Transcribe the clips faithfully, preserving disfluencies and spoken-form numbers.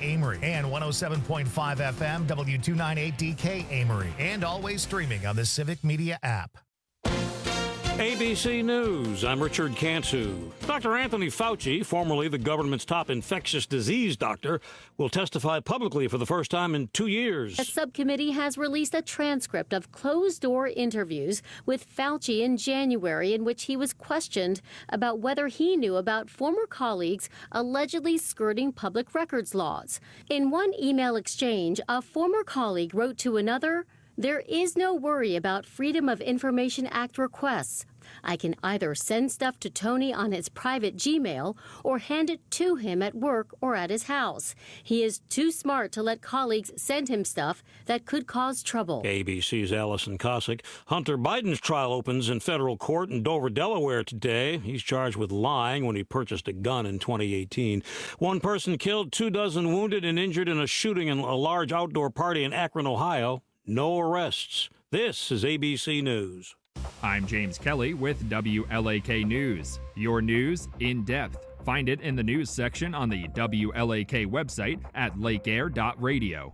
Amory, and one oh seven point five F M, W two ninety-eight D K Amory, and always streaming on the Civic Media app. A B C News, I'm Richard Cantu. Doctor Anthony Fauci, formerly the government's top infectious disease doctor, will testify publicly for the first time in two years. A subcommittee has released a transcript of closed-door interviews with Fauci in January in which he was questioned about whether he knew about former colleagues allegedly skirting public records laws. In one email exchange, a former colleague wrote to another, "There is no worry about Freedom of Information Act requests. I can either send stuff to Tony on his private Gmail or hand it to him at work or at his house. He is too smart to let colleagues send him stuff that could cause trouble." A B C's Allison Cossack. Hunter Biden's trial opens in federal court in Dover, Delaware today. He's charged with lying when he purchased a gun in twenty eighteen. One person killed, two dozen wounded and injured in a shooting in a large outdoor party in Akron, Ohio. No arrests. This is A B C News. I'm James Kelly with W L A K News. Your news in depth. Find it in the news section on the W L A K website at lake air dot radio.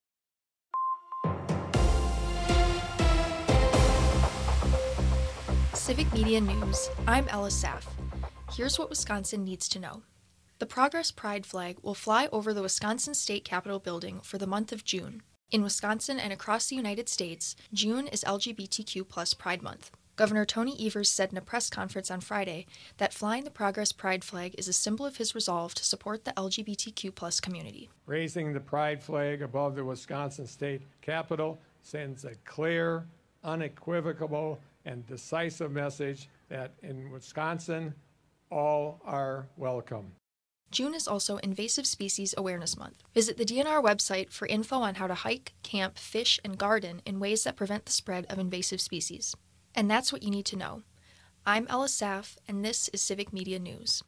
Civic Media News. I'm Ella Saff. Here's what Wisconsin needs to know. The Progress Pride flag will fly over the Wisconsin State Capitol building for the month of June. In Wisconsin and across the United States, June is L G B T Q plus Pride Month. Governor Tony Evers said in a press conference on Friday that flying the Progress Pride flag is a symbol of his resolve to support the L G B T Q plus community. Raising the Pride flag above the Wisconsin State Capitol sends a clear, unequivocal, and decisive message that in Wisconsin, all are welcome. June is also Invasive Species Awareness Month. Visit the D N R website for info on how to hike, camp, fish, and garden in ways that prevent the spread of invasive species. And that's what you need to know. I'm Ella Saff, and this is Civic Media News.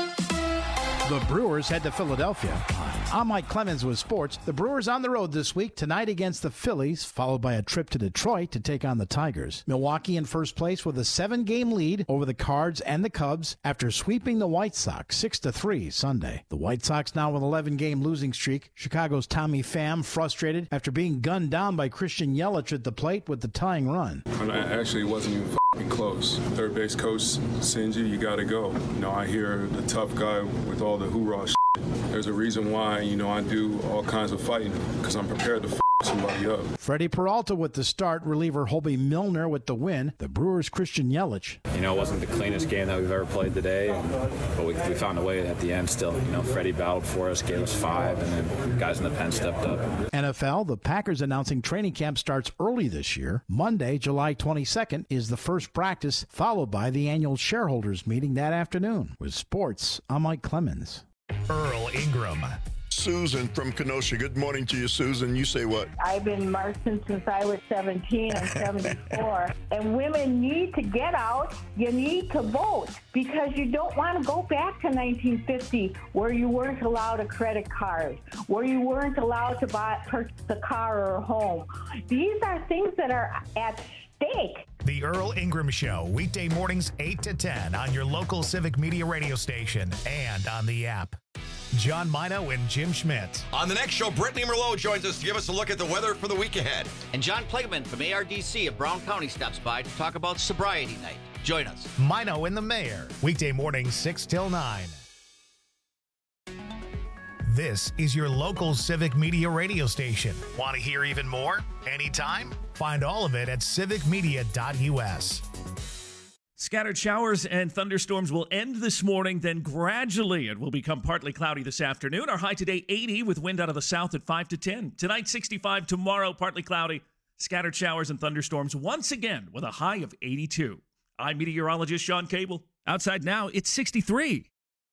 The Brewers head to Philadelphia. I'm Mike Clemens with sports. The Brewers on the road this week, tonight against the Phillies, followed by a trip to Detroit to take on the Tigers. Milwaukee in first place with a seven-game lead over the Cards and the Cubs after sweeping the White Sox six to three Sunday. The White Sox now with an eleven-game losing streak. Chicago's Tommy Pham frustrated after being gunned down by Christian Yelich at the plate with the tying run. Actually, it wasn't even f***ing close. Third base coach sends you, you got to go. You know, I hear the tough guy with all the hoorah shit. There's a reason why, you know, I do all kinds of fighting, because I'm prepared to f*** somebody up. Freddie Peralta with the start, reliever Hobie Milner with the win. The Brewers' Christian Yelich. You know, it wasn't the cleanest game that we've ever played today, and, but we, we found a way at the end still. You know, Freddie battled for us, gave us five, and then guys in the pen stepped up. N F L, the Packers announcing training camp starts early this year. Monday, July twenty-second, is the first practice, followed by the annual shareholders meeting that afternoon. With sports, I'm Mike Clemens. Earl Ingram. Susan from Kenosha. Good morning to you, Susan. You say what? I've been marching since I was seventeen. I'm seventy-four. And women need to get out. You need to vote because you don't want to go back to nineteen fifty where you weren't allowed a credit card, where you weren't allowed to buy purchase a car or a home. These are things that are at stake. The Earl Ingram Show, weekday mornings eight to ten on your local Civic Media radio station and on the app. John Mino and Jim Schmidt. On the next show, Brittany Merlot joins us to give us a look at the weather for the week ahead. And John Plegman from A R D C of Brown County stops by to talk about Sobriety Night. Join us. Mino and the Mayor, weekday mornings six till nine. This is your local Civic Media radio station. Want to hear even more? Anytime? Find all of it at civic media dot U S. Scattered showers and thunderstorms will end this morning, then gradually it will become partly cloudy this afternoon. Our high today, eighty, with wind out of the south at five to ten. Tonight, sixty-five. Tomorrow, partly cloudy. Scattered showers and thunderstorms once again with a high of eighty-two. I'm meteorologist Sean Cable. Outside now, it's sixty-three.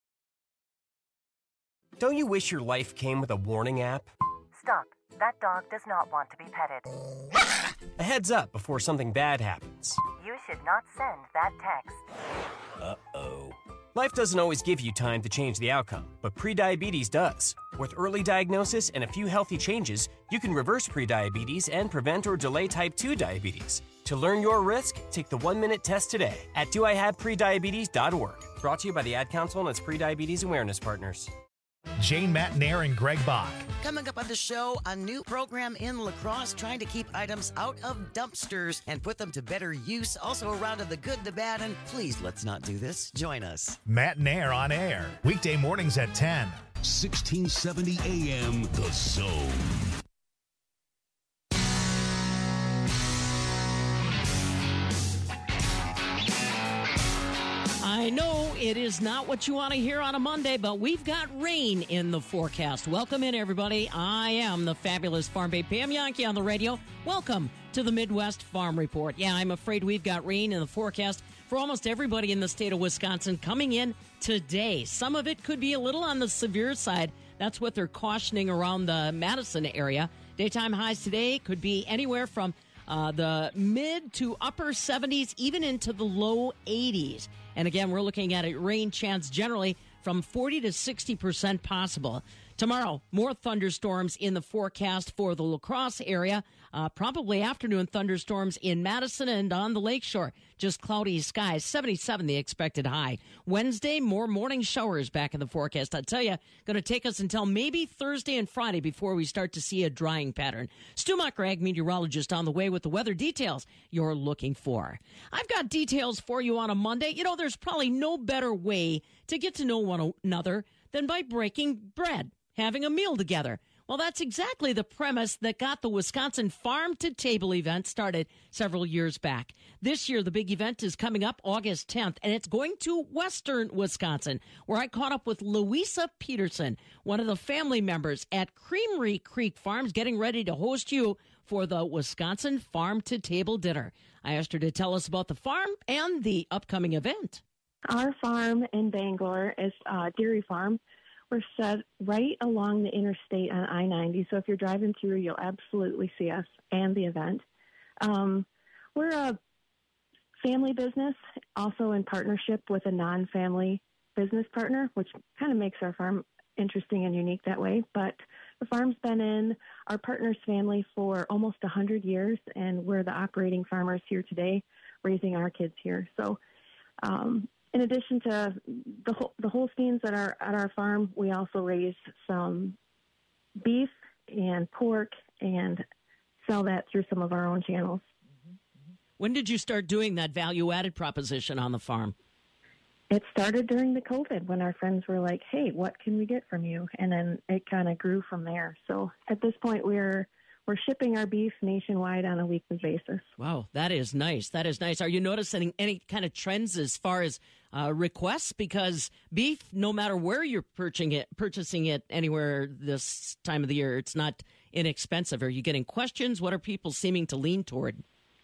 Don't you wish your life came with a warning app? Stop. That dog does not want to be petted. A heads up before something bad happens. You should not send that text. Uh-oh. Life doesn't always give you time to change the outcome, but prediabetes does. With early diagnosis and a few healthy changes, you can reverse prediabetes and prevent or delay type two diabetes. To learn your risk, take the one-minute test today at do I have prediabetes dot org. Brought to you by the Ad Council and its prediabetes awareness partners. Jane Matnair and Greg Bach. Coming up on the show, a new program in La Crosse trying to keep items out of dumpsters and put them to better use. Also, a round of the good, the bad, and please let's not do this. Join us. Matnair on air. Weekday mornings at ten. sixteen seventy A M, The Zone. I know it is not what you want to hear on a Monday, but we've got rain in the forecast. Welcome in, everybody. I am the fabulous Farm Babe Pam Yankee on the radio. Welcome to the Midwest Farm Report. Yeah, I'm afraid we've got rain in the forecast for almost everybody in the state of Wisconsin coming in today. Some of it could be a little on the severe side. That's what they're cautioning around the Madison area. Daytime highs today could be anywhere from uh, the mid to upper seventies, even into the low eighties. And again, we're looking at a rain chance generally from forty to sixty percent possible. Tomorrow, more thunderstorms in the forecast for the La Crosse area. Uh, probably afternoon thunderstorms in Madison and on the lakeshore. Just cloudy skies, seventy-seven the expected high. Wednesday, more morning showers back in the forecast. I tell you, going to take us until maybe Thursday and Friday before we start to see a drying pattern. Stu Muckrag, meteorologist, on the way with the weather details you're looking for. I've got details for you on a Monday. You know, there's probably no better way to get to know one another than by breaking bread, having a meal together. Well, that's exactly the premise that got the Wisconsin Farm to Table event started several years back. This year, the big event is coming up August tenth, and it's going to Western Wisconsin, where I caught up with Louisa Peterson, one of the family members at Creamery Creek Farms, getting ready to host you for the Wisconsin Farm to Table dinner. I asked her to tell us about the farm and the upcoming event. Our farm in Bangor is a dairy farm. We're set right along the interstate on I ninety, so if you're driving through, you'll absolutely see us and the event. Um, we're a family business, also in partnership with a non-family business partner, which kind of makes our farm interesting and unique that way. But the farm's been in our partner's family for almost one hundred years, and we're the operating farmers here today, raising our kids here. So um in addition to the the Holsteins at our at our farm, we also raise some beef and pork and sell that through some of our own channels. When did you start doing that value-added proposition on the farm? It started during the COVID when our friends were like, hey, what can we get from you? And then it kind of grew from there. So at this point, we're We're shipping our beef nationwide on a weekly basis. Wow, that is nice. That is nice. Are you noticing any kind of trends as far as uh, requests? Because beef, no matter where you're purchasing it, purchasing it anywhere this time of the year, it's not inexpensive. Are you getting questions? What are people seeming to lean toward?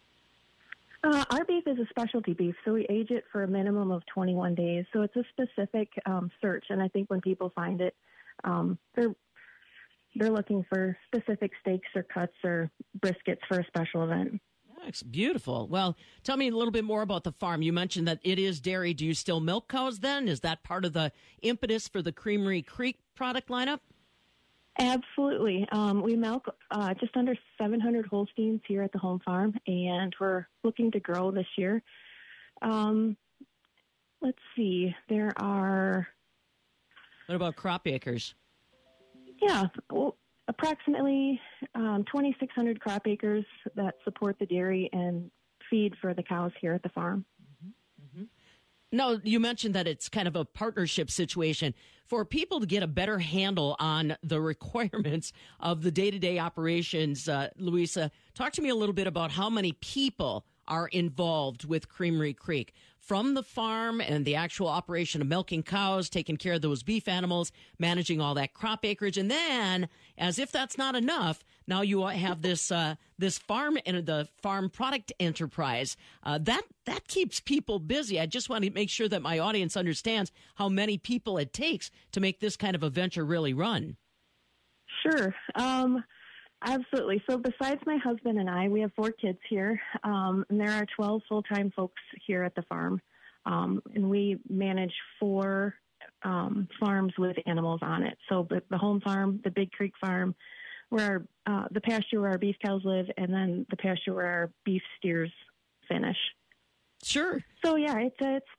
Uh, our beef is a specialty beef, so we age it for a minimum of twenty-one days. So it's a specific um, search, and I think when people find it, um, they're They're looking for specific steaks or cuts or briskets for a special event. That's beautiful. Well, tell me a little bit more about the farm. You mentioned that it is dairy. Do you still milk cows then? Is that part of the impetus for the Creamery Creek product lineup? Absolutely. Um, we milk uh, just under seven hundred Holsteins here at the home farm, and we're looking to grow this year. Um, let's see. There are... What about crop acres? Yeah, well, approximately um, twenty-six hundred crop acres that support the dairy and feed for the cows here at the farm. Mm-hmm. No, you mentioned that it's kind of a partnership situation. For people to get a better handle on the requirements of the day-to-day operations, uh, Louisa, talk to me a little bit about how many people are involved with Creamery Creek, from the farm and the actual operation of milking cows, taking care of those beef animals, managing all that crop acreage. And then, as if that's not enough, now you have this uh, this farm and the farm product enterprise. Uh, that that keeps people busy. I just want to make sure that my audience understands how many people it takes to make this kind of a venture really run. Sure. Um Absolutely. So besides my husband and I, we have four kids here, um, and there are twelve full-time folks here at the farm, um, and we manage four um, farms with animals on it. So the, the home farm, the Big Creek farm, where our, uh, the pasture where our beef cows live, and then the pasture where our beef steers finish. Sure. So yeah, it's it's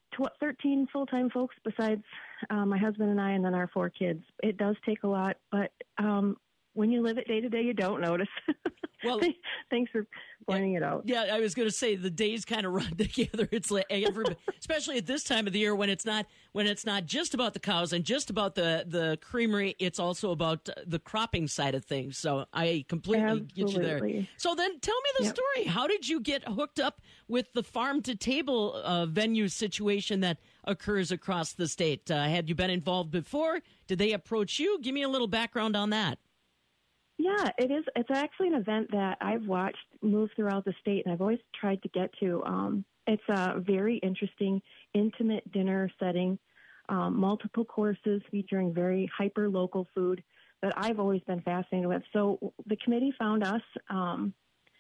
tw- thirteen full-time folks besides uh, my husband and I, and then our four kids. It does take a lot, but um, when you live it day to day, you don't notice. Well, thanks for pointing yeah, it out. Yeah, I was going to say the days kind of run together. It's like everybody, especially at this time of the year when it's not when it's not just about the cows and just about the, the creamery. It's also about the cropping side of things. So I completely Absolutely. get you there. So then, tell me the Yep. story. How did you get hooked up with the farm to table uh, venue situation that occurs across the state? Uh, had you been involved before? Did they approach you? Give me a little background on that. Yeah, it is. It's actually an event that I've watched move throughout the state, and I've always tried to get to. Um, it's a very interesting, intimate dinner setting, um, multiple courses featuring very hyper-local food that I've always been fascinated with. So the committee found us um,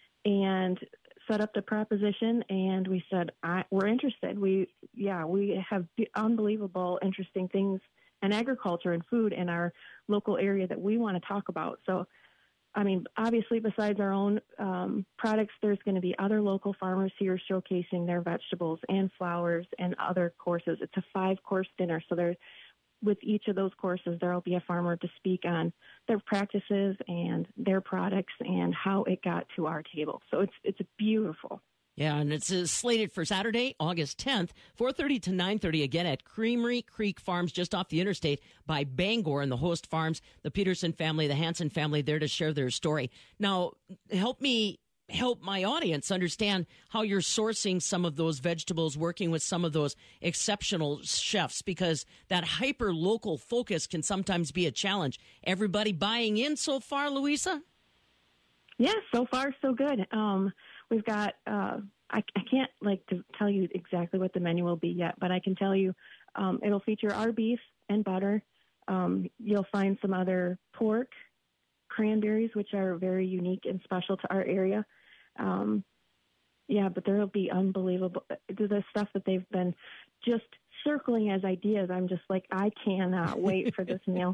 and set up the proposition, and we said, I, we're interested. We, yeah, we have unbelievable, interesting things in agriculture and food in our local area that we want to talk about. So, I mean, obviously, besides our own um, products, there's going to be other local farmers here showcasing their vegetables and flowers and other courses. It's a five-course dinner, so there, with each of those courses, there will be a farmer to speak on their practices and their products and how it got to our table. So it's it's beautiful. Yeah, and it's uh, slated for Saturday, August tenth, four thirty to nine thirty, again at Creamery Creek Farms, just off the interstate by Bangor, and the host farms, the Peterson family, the Hanson family, there to share their story. Now, help me help my audience understand how you're sourcing some of those vegetables, working with some of those exceptional chefs, because that hyper-local focus can sometimes be a challenge. Everybody buying in so far, Louisa? Yeah, so far so good. Um, we've got, uh, I, I can't like to tell you exactly what the menu will be yet, but I can tell you um, it'll feature our beef and butter. Um, you'll find some other pork, cranberries, which are very unique and special to our area. Um, yeah, but there will be unbelievable, the stuff that they've been just circling as ideas. I'm just like, I cannot wait for this meal.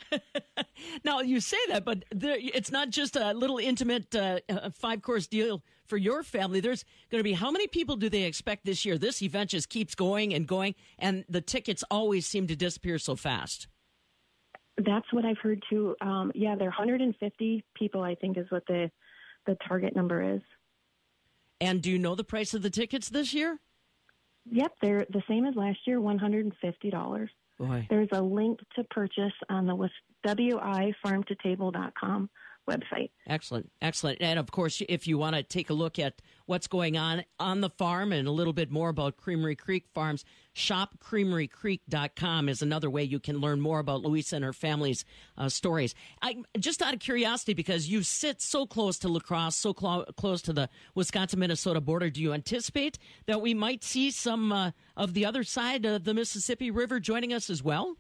Now, you say that, but there, it's not just a little intimate uh, five-course deal for your family. There's going to be, how many people do they expect this year? This event just keeps going and going, and the tickets always seem to disappear so fast. That's what I've heard, too. Um, yeah, they're one hundred fifty people, I think, is what the, the target number is. And do you know the price of the tickets this year? Yep, they're the same as last year, one hundred fifty dollars. Boy. There's a link to purchase on the W I farm to table dot com website. Excellent, excellent. And, of course, if you want to take a look at what's going on on the farm and a little bit more about Creamery Creek Farms, shop creamery creek dot com is another way you can learn more about Louisa and her family's uh, stories. I, just out of curiosity, because you sit so close to La Crosse, so clo- close to the Wisconsin-Minnesota border, do you anticipate that we might see some uh, of the other side of the Mississippi River joining us as well?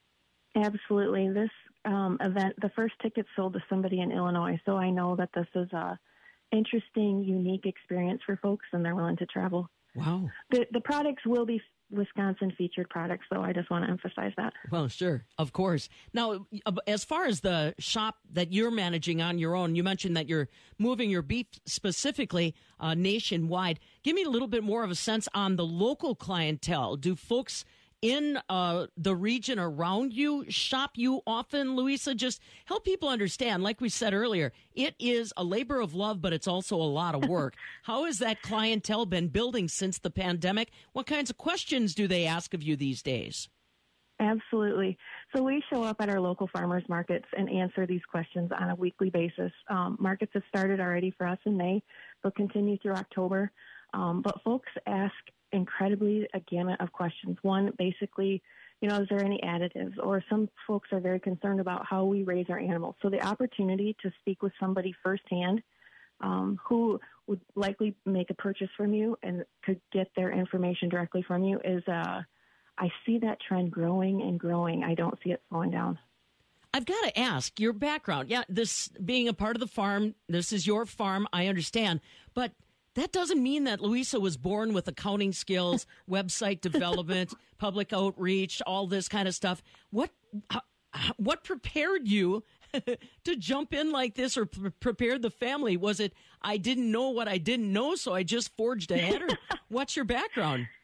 Absolutely. This um, event, the first ticket sold to somebody in Illinois, so I know that this is a interesting, unique experience for folks, and they're willing to travel. Wow. The the products will be Wisconsin featured products, so I just want to emphasize that. Well, sure, of course. Now, as far as the shop that you're managing on your own, you mentioned that you're moving your beef specifically uh, nationwide. Give me a little bit more of a sense on the local clientele. Do folks in uh, the region around you shop you often, Louisa? Just help people understand, like we said earlier, it is a labor of love, but it's also a lot of work. How has that clientele been building since the pandemic? What kinds of questions do they ask of you these days? Absolutely. So we show up at our local farmers markets and answer these questions on a weekly basis. Um, markets have started already for us in May. They'll continue through October. Um, but folks ask incredibly a gamut of questions. One, basically, you know, is there any additives? Or some folks are very concerned about how we raise our animals. So the opportunity to speak with somebody firsthand um, who would likely make a purchase from you and could get their information directly from you is, uh, I see that trend growing and growing. I don't see it slowing down. I've got to ask your background. Yeah, this being a part of the farm, this is your farm, I understand. But that doesn't mean that Louisa was born with accounting skills, website development, public outreach, all this kind of stuff. What how, what prepared you to jump in like this, or pre- prepared the family? Was it, I didn't know what I didn't know, so I just forged ahead? Or what's your background?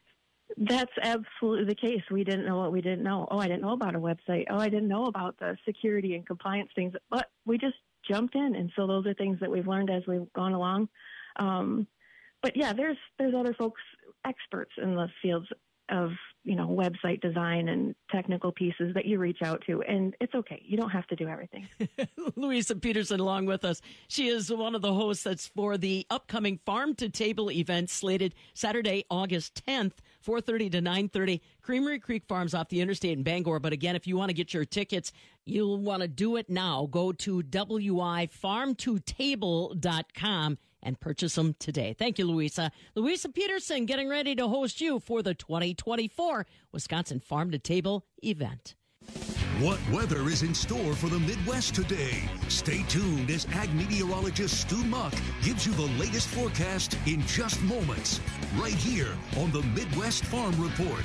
That's absolutely the case. We didn't know what we didn't know. Oh, I didn't know about a website. Oh, I didn't know about the security and compliance things. But we just jumped in, and so those are things that we've learned as we've gone along. Um, but yeah, there's there's other folks, experts in the fields of, you know, website design and technical pieces that you reach out to, and it's okay. You don't have to do everything. Louisa Peterson along with us. She is one of the hosts that's for the upcoming Farm to Table event slated Saturday, August tenth, four thirty to nine thirty, Creamery Creek Farms off the interstate in Bangor. But again, if you want to get your tickets, you'll want to do it now. Go to w i farm to table dot com and purchase them today. Thank you, Louisa. Louisa Peterson getting ready to host you for the twenty twenty-four Wisconsin Farm to Table event. What weather is in store for the Midwest today? Stay tuned as ag meteorologist Stu Muck gives you the latest forecast in just moments, right here on the Midwest Farm Report.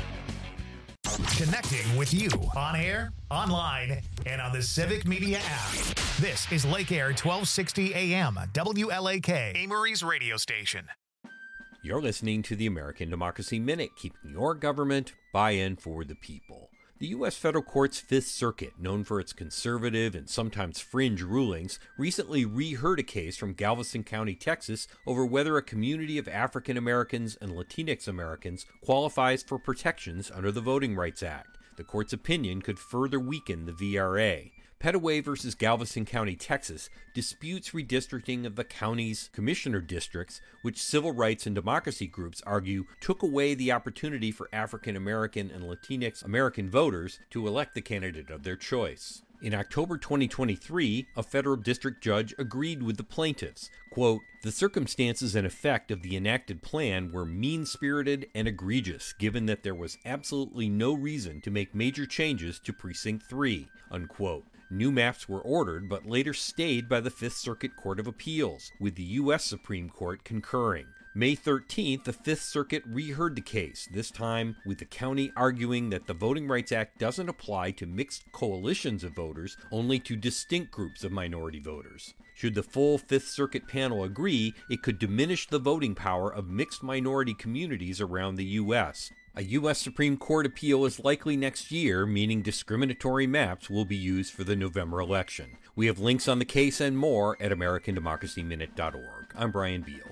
Connecting with you on air, online, and on the Civic Media app. This is Lake Air twelve sixty A M, W L A K, Amory's radio station. You're listening to the American Democracy Minute, keeping your government buy-in for the people. The U S Federal Court's Fifth Circuit, known for its conservative and sometimes fringe rulings, recently reheard a case from Galveston County, Texas, over whether a community of African Americans and Latinx Americans qualifies for protections under the Voting Rights Act. The court's opinion could further weaken the V R A. Petaway versus Galveston County, Texas, disputes redistricting of the county's commissioner districts, which civil rights and democracy groups argue took away the opportunity for African American and Latinx American voters to elect the candidate of their choice. In October twenty twenty-three, a federal district judge agreed with the plaintiffs. Quote, "The circumstances and effect of the enacted plan were mean-spirited and egregious, given that there was absolutely no reason to make major changes to Precinct three, unquote. New maps were ordered, but later stayed by the Fifth Circuit Court of Appeals, with the U S Supreme Court concurring. May thirteenth, the Fifth Circuit reheard the case, this time with the county arguing that the Voting Rights Act doesn't apply to mixed coalitions of voters, only to distinct groups of minority voters. Should the full Fifth Circuit panel agree, it could diminish the voting power of mixed minority communities around the U S. A U S Supreme Court appeal is likely next year, meaning discriminatory maps will be used for the November election. We have links on the case and more at american democracy minute dot org. I'm Brian Beal.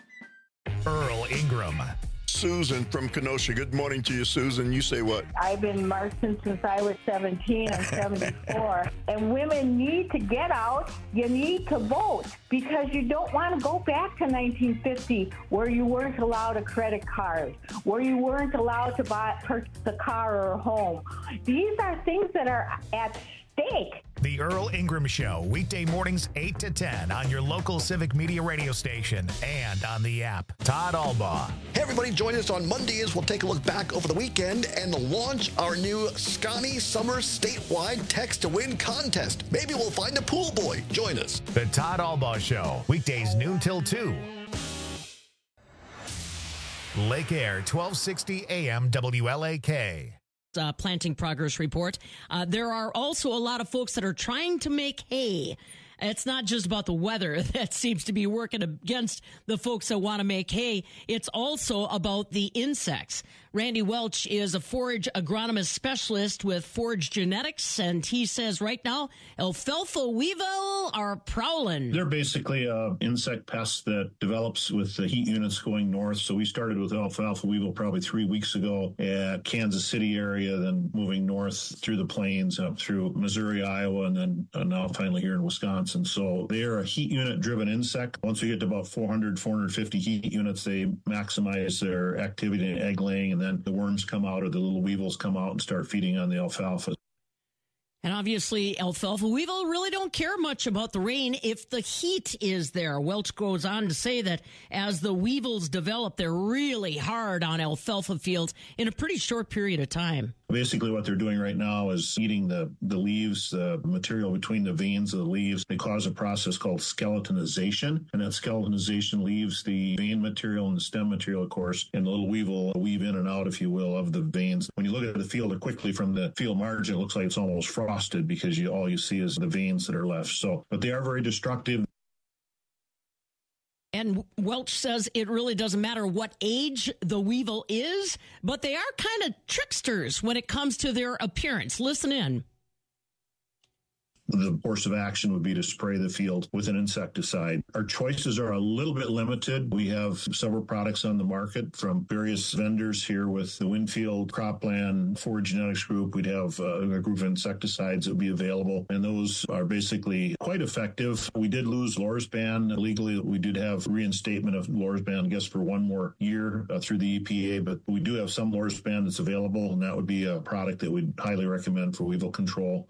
Earl Ingram. Susan from Kenosha. Good morning to you, Susan. You say what? I've been marching since I was seventeen. I'm seventy-four. And women need to get out. You need to vote because you don't want to go back to nineteen fifty where you weren't allowed a credit card, where you weren't allowed to buy purchase a car or a home. These are things that are at stake. The Earl Ingram Show, weekday mornings eight to ten on your local Civic Media radio station and on the app. Todd Albaugh. Hey, everybody, join us on Monday as we'll take a look back over the weekend and launch our new Scotty Summer statewide Text to Win contest. Maybe we'll find a pool boy. Join us. The Todd Albaugh Show, weekdays noon till two. Lake Air, twelve sixty A M W L A K. Uh, planting progress report. Uh, there are also a lot of folks that are trying to make hay. It's not just about the weather that seems to be working against the folks that want to make hay. It's also about the insects. Randy Welch is a forage agronomist specialist with Forage Genetics, and he says right now, alfalfa weevil are prowling. They're basically an insect pest that develops with the heat units going north. So we started with alfalfa weevil probably three weeks ago at Kansas City area, then moving north through the plains, up through Missouri, Iowa, and then uh, now finally here in Wisconsin. So they are a heat unit-driven insect. Once we get to about four hundred, four hundred fifty heat units, they maximize their activity in egg laying, and then the worms come out or the little weevils come out and start feeding on the alfalfa. And obviously, alfalfa weevil really don't care much about the rain if the heat is there. Welch goes on to say that as the weevils develop, they're really hard on alfalfa fields in a pretty short period of time. Basically, what they're doing right now is eating the, the leaves, the material between the veins of the leaves. They cause a process called skeletonization, and that skeletonization leaves the vein material and the stem material, of course, and the little weevil will weave in and out, if you will, of the veins. When you look at the field quickly from the field margin, it looks like it's almost frosted because you all you see is the veins that are left. So, but they are very destructive. And Welch says it really doesn't matter what age the weevil is, but they are kind of tricksters when it comes to their appearance. Listen in. The course of action would be to spray the field with an insecticide. Our choices are a little bit limited. We have several products on the market from various vendors here with the Winfield, Cropland, Forward Genetics Group. We'd have uh, a group of insecticides that would be available, and those are basically quite effective. We did lose Lorsban legally. We did have reinstatement of Lorsban, I guess, for one more year uh, through the E P A, but we do have some Lorsban that's available, and that would be a product that we'd highly recommend for weevil control.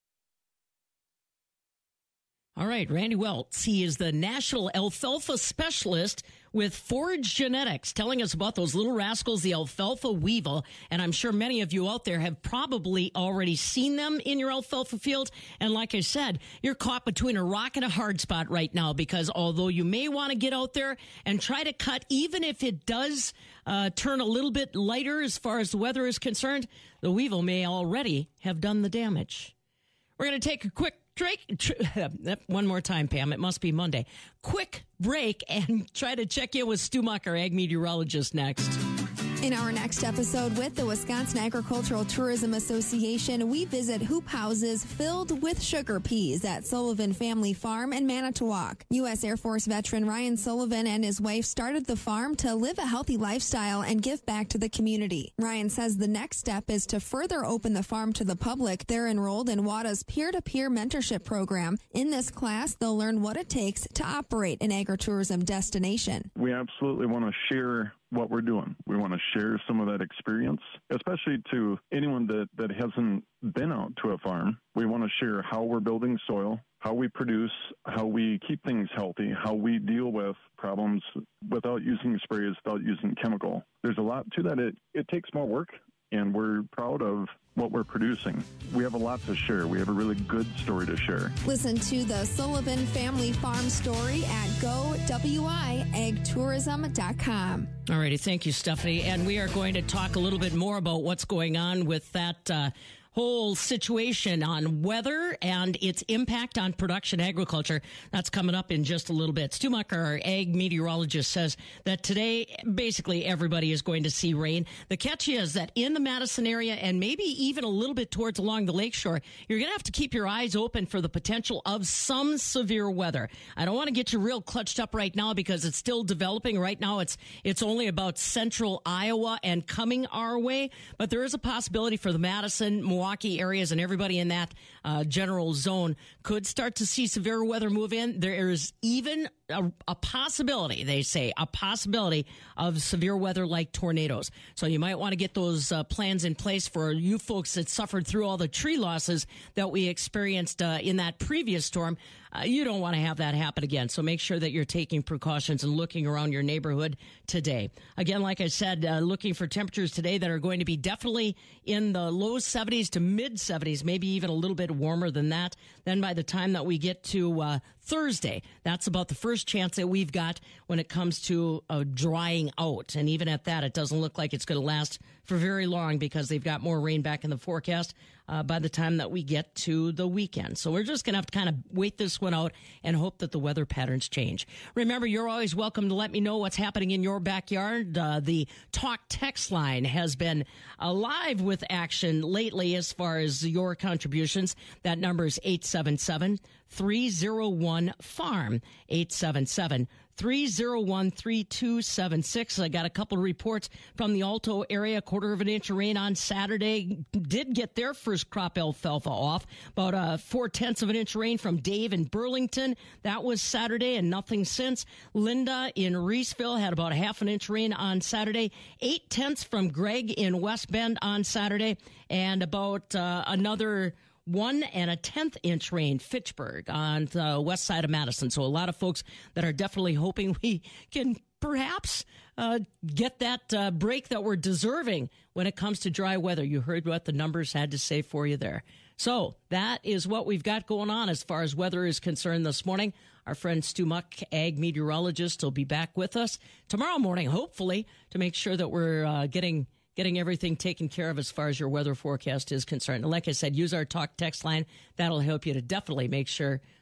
All right, Randy Welch, he is the National Alfalfa Specialist with Forage Genetics, telling us about those little rascals, the alfalfa weevil. And I'm sure many of you out there have probably already seen them in your alfalfa field. And like I said, you're caught between a rock and a hard spot right now, because although you may want to get out there and try to cut, even if it does uh, turn a little bit lighter as far as the weather is concerned, the weevil may already have done the damage. We're going to take a quick Drake, tr- one more time, Pam. It must be Monday. Quick break and try to check in with Stu Muck, our ag meteorologist, next. In our next episode with the Wisconsin Agricultural Tourism Association, we visit hoop houses filled with sugar peas at Sullivan Family Farm in Manitowoc. U S Air Force veteran Ryan Sullivan and his wife started the farm to live a healthy lifestyle and give back to the community. Ryan says the next step is to further open the farm to the public. They're enrolled in W A D A's peer-to-peer mentorship program. In this class, they'll learn what it takes to operate an agritourism destination. We absolutely want to share what we're doing. We want to share some of that experience, especially to anyone that, that hasn't been out to a farm. We want to share how we're building soil, how we produce, how we keep things healthy, how we deal with problems without using sprays, without using chemical. There's a lot to that. It, it takes more work, and we're proud of what we're producing. We have a lot to share. We have a really good story to share. Listen to the Sullivan Family Farm story at go w i ag tourism dot com. All righty. Thank you, Stephanie. And we are going to talk a little bit more about what's going on with that uh, whole situation on weather and its impact on production agriculture. That's coming up in just a little bit. Stu Muck, our ag meteorologist, says that today basically everybody is going to see rain. The catch is that in the Madison area and maybe even a little bit towards along the lakeshore, you're going to have to keep your eyes open for the potential of some severe weather. I don't want to get you real clutched up right now because it's still developing. Right now it's it's only about central Iowa and coming our way, but there is a possibility for the Madison, Milwaukee areas and everybody in that uh, general zone could start to see severe weather move in. There is even a, a possibility, they say, a possibility of severe weather like tornadoes. So you might want to get those uh, plans in place for you folks that suffered through all the tree losses that we experienced uh, in that previous storm. Uh, you don't want to have that happen again. So make sure that you're taking precautions and looking around your neighborhood today. Again, like I said, uh, looking for temperatures today that are going to be definitely in the low seventies to mid seventies, maybe even a little bit warmer than that. Then by the time that we get to uh, Thursday, that's about the first chance that we've got when it comes to uh, drying out. And even at that, it doesn't look like it's going to last for very long because they've got more rain back in the forecast uh, by the time that we get to the weekend. So we're just going to have to kind of wait this one out and hope that the weather patterns change. Remember, you're always welcome to let me know what's happening in your backyard. Uh, the talk text line has been alive with action lately as far as your contributions. That number is eight seven seven, three oh one, farm, eight seven seven, three oh one, three two seven six. I got a couple of reports from the Alto area. A quarter of an inch of rain on Saturday. Did get their first crop alfalfa off. About uh, four-tenths of an inch rain from Dave in Burlington. That was Saturday and nothing since. Linda in Reeseville had about a half an inch rain on Saturday. Eight-tenths from Greg in West Bend on Saturday. And about uh, another one and a tenth inch rain, Fitchburg on the west side of Madison. So a lot of folks that are definitely hoping we can perhaps uh, get that uh, break that we're deserving when it comes to dry weather. You heard what the numbers had to say for you there. So that is what we've got going on as far as weather is concerned this morning. Our friend Stu Muck, ag meteorologist, will be back with us tomorrow morning, hopefully, to make sure that we're uh, getting getting everything taken care of as far as your weather forecast is concerned. And like I said, use our talk text line. That'll help you to definitely make sure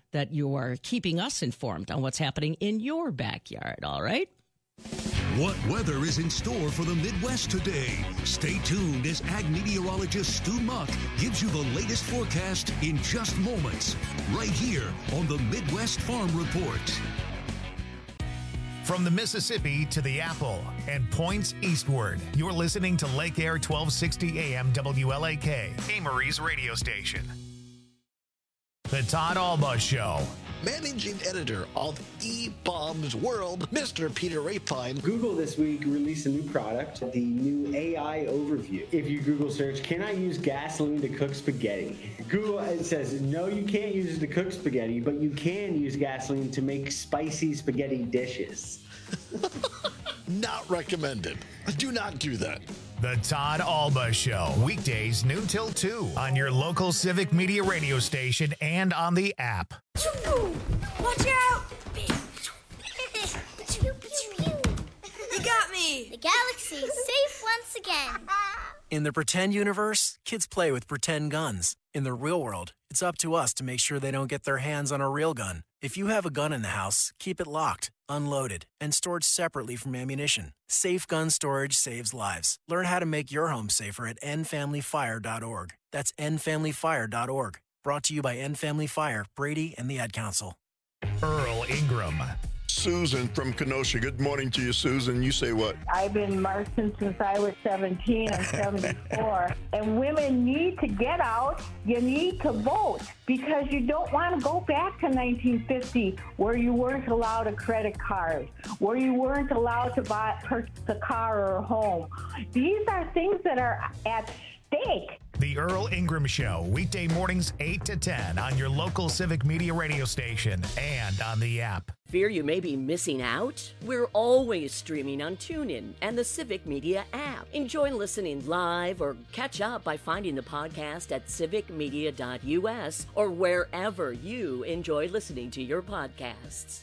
that you are keeping us informed on what's happening in your backyard, all right? What weather is in store for the Midwest today? Stay tuned as ag meteorologist Stu Muck gives you the latest forecast in just moments, right here on the Midwest Farm Report. From the Mississippi to the Apple and points eastward, you're listening to Lake Air twelve sixty A M W L A K, Amory's radio station. The Todd Alba Show. Managing editor of eBaum's World, Mister Peter Rapine. Google this week released a new product, the new A I overview. If you Google search, can I use gasoline to cook spaghetti? Google it says, no, you can't use it to cook spaghetti, but you can use gasoline to make spicy spaghetti dishes. Not recommended. Do not do that. The Todd Alba Show, weekdays noon till two on your local Civic Media radio station and on the app. Watch out! You got me! The galaxy is safe once again. In the pretend universe, kids play with pretend guns. In the real world, it's up to us to make sure they don't get their hands on a real gun. If you have a gun in the house, keep it locked, unloaded, and stored separately from ammunition. Safe gun storage saves lives. Learn how to make your home safer at end family fire dot org. That's end family fire dot org. Brought to you by End Family Fire, Brady, and the Ad Council. Earl Ingram. Susan from Kenosha. Good morning to you, Susan. You say what? I've been marching since I was seventeen and seventy-four. And women need to get out. You need to vote because you don't want to go back to nineteen fifty where you weren't allowed a credit card, where you weren't allowed to buy purchase a car or a home. These are things that are at stake. The Earl Ingram Show, weekday mornings eight to ten on your local Civic Media radio station and on the app. Fear you may be missing out? We're always streaming on TuneIn and the Civic Media app. Enjoy listening live or catch up by finding the podcast at civic media dot u s or wherever you enjoy listening to your podcasts.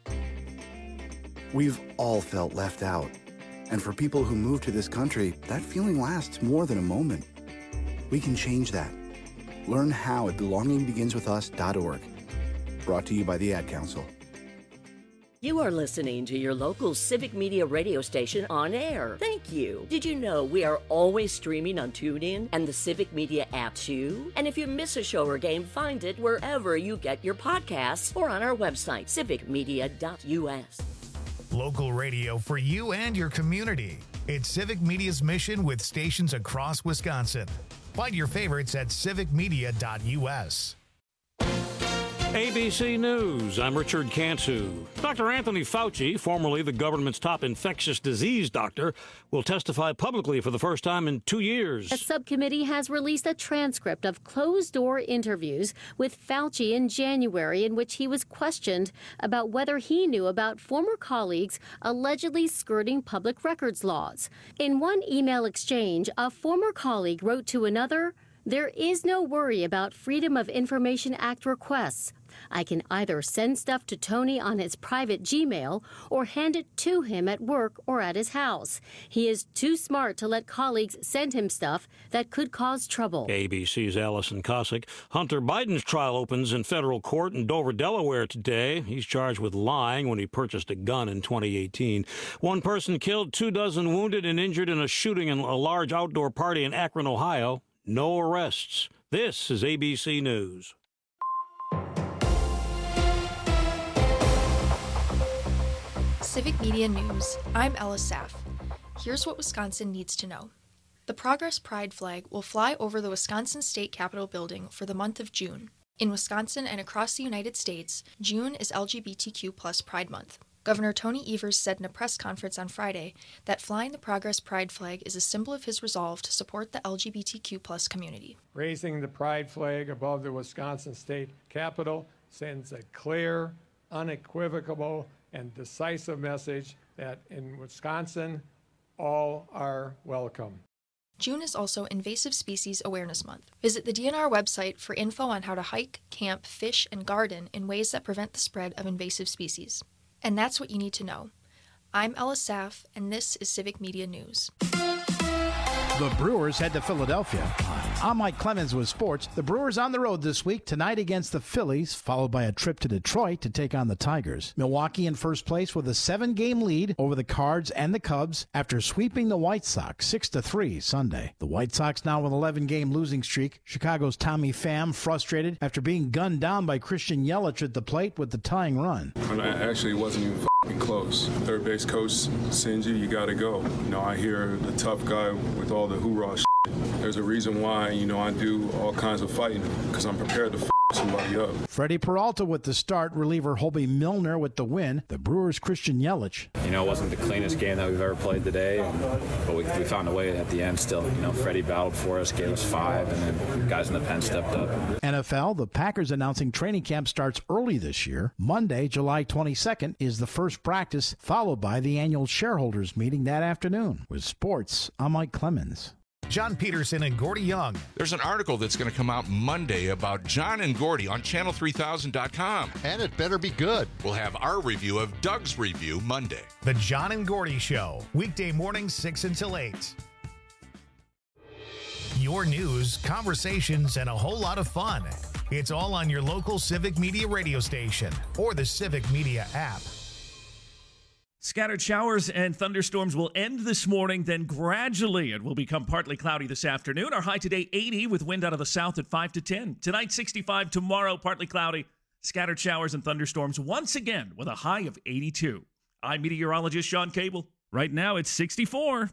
We've all felt left out. And for people who move to this country, that feeling lasts more than a moment. We can change that. Learn how at belonging begins with us dot org. Brought to you by the Ad Council. You are listening to your local Civic Media radio station on air. Thank you. Did you know we are always streaming on TuneIn and the Civic Media app too? And if you miss a show or game, find it wherever you get your podcasts or on our website, civic media dot u s. Local radio for you and your community. It's Civic Media's mission with stations across Wisconsin. Find your favorites at civic media dot u s. A B C News, I'm Richard Cantu. Doctor Anthony Fauci, formerly the government's top infectious disease doctor, will testify publicly for the first time in two years. A subcommittee has released a transcript of closed-door interviews with Fauci in January in which he was questioned about whether he knew about former colleagues allegedly skirting public records laws. In one email exchange, a former colleague wrote to another, "There is no worry about Freedom of Information Act requests. I can either send stuff to Tony on his private Gmail or hand it to him at work or at his house. He is too smart to let colleagues send him stuff that could cause trouble." A B C's Allison Cossack. Hunter Biden's trial opens in federal court in Dover, Delaware today. He's charged with lying when he purchased a gun in twenty eighteen. One person killed, two dozen wounded and injured in a shooting in a large outdoor party in Akron, Ohio. No arrests. This is A B C News. Civic Media News. I'm Ella Saff. Here's what Wisconsin needs to know. The Progress Pride flag will fly over the Wisconsin State Capitol building for the month of June. In Wisconsin and across the United States, June is L G B T Q plus Pride Month. Governor Tony Evers said in a press conference on Friday that flying the Progress Pride flag is a symbol of his resolve to support the L G B T Q plus community. Raising the Pride flag above the Wisconsin State Capitol sends a clear, unequivocal, and decisive message that in Wisconsin, all are welcome. June is also Invasive Species Awareness Month. Visit the D N R website for info on how to hike, camp, fish, and garden in ways that prevent the spread of invasive species. And that's what you need to know. I'm Ella Saff, and this is Civic Media News. The Brewers head to Philadelphia. I'm Mike Clemens with sports. The Brewers on the road this week, tonight against the Phillies, followed by a trip to Detroit to take on the Tigers. Milwaukee in first place with a seven-game lead over the Cards and the Cubs after sweeping the White Sox six to three Sunday. The White Sox now with an eleven-game losing streak. Chicago's Tommy Pham frustrated after being gunned down by Christian Yelich at the plate with the tying run. And I actually wasn't even f***ing close. Third base coach sends you, you got to go. You know, I hear the tough guy with all the hoorah shit. There's a reason why, you know, I do all kinds of fighting, because I'm prepared to f*** somebody up. Freddie Peralta with the start, reliever Hobie Milner with the win. The Brewers' Christian Yelich. You know, it wasn't the cleanest game that we've ever played today, and, but we, we found a way at the end still. You know, Freddie battled for us, gave us five, and then guys in the pen stepped up. N F L, the Packers announcing training camp starts early this year. Monday, July twenty-second, is the first practice, followed by the annual shareholders meeting that afternoon. With sports, I'm Mike Clemens. John Peterson and Gordy Young. There's an article that's going to come out Monday about John and Gordy on channel three thousand dot com. And it better be good. We'll have our review of Doug's review Monday. The John and Gordy Show, weekday mornings six until eight. Your news, conversations, and a whole lot of fun. It's all on your local Civic Media radio station or the Civic Media app. Scattered showers and thunderstorms will end this morning, then gradually it will become partly cloudy this afternoon. Our high today, eighty, with wind out of the south at five to ten. Tonight, sixty-five. Tomorrow, partly cloudy. Scattered showers and thunderstorms once again with a high of eighty-two. I'm meteorologist Sean Cable. Right now, it's sixty-four.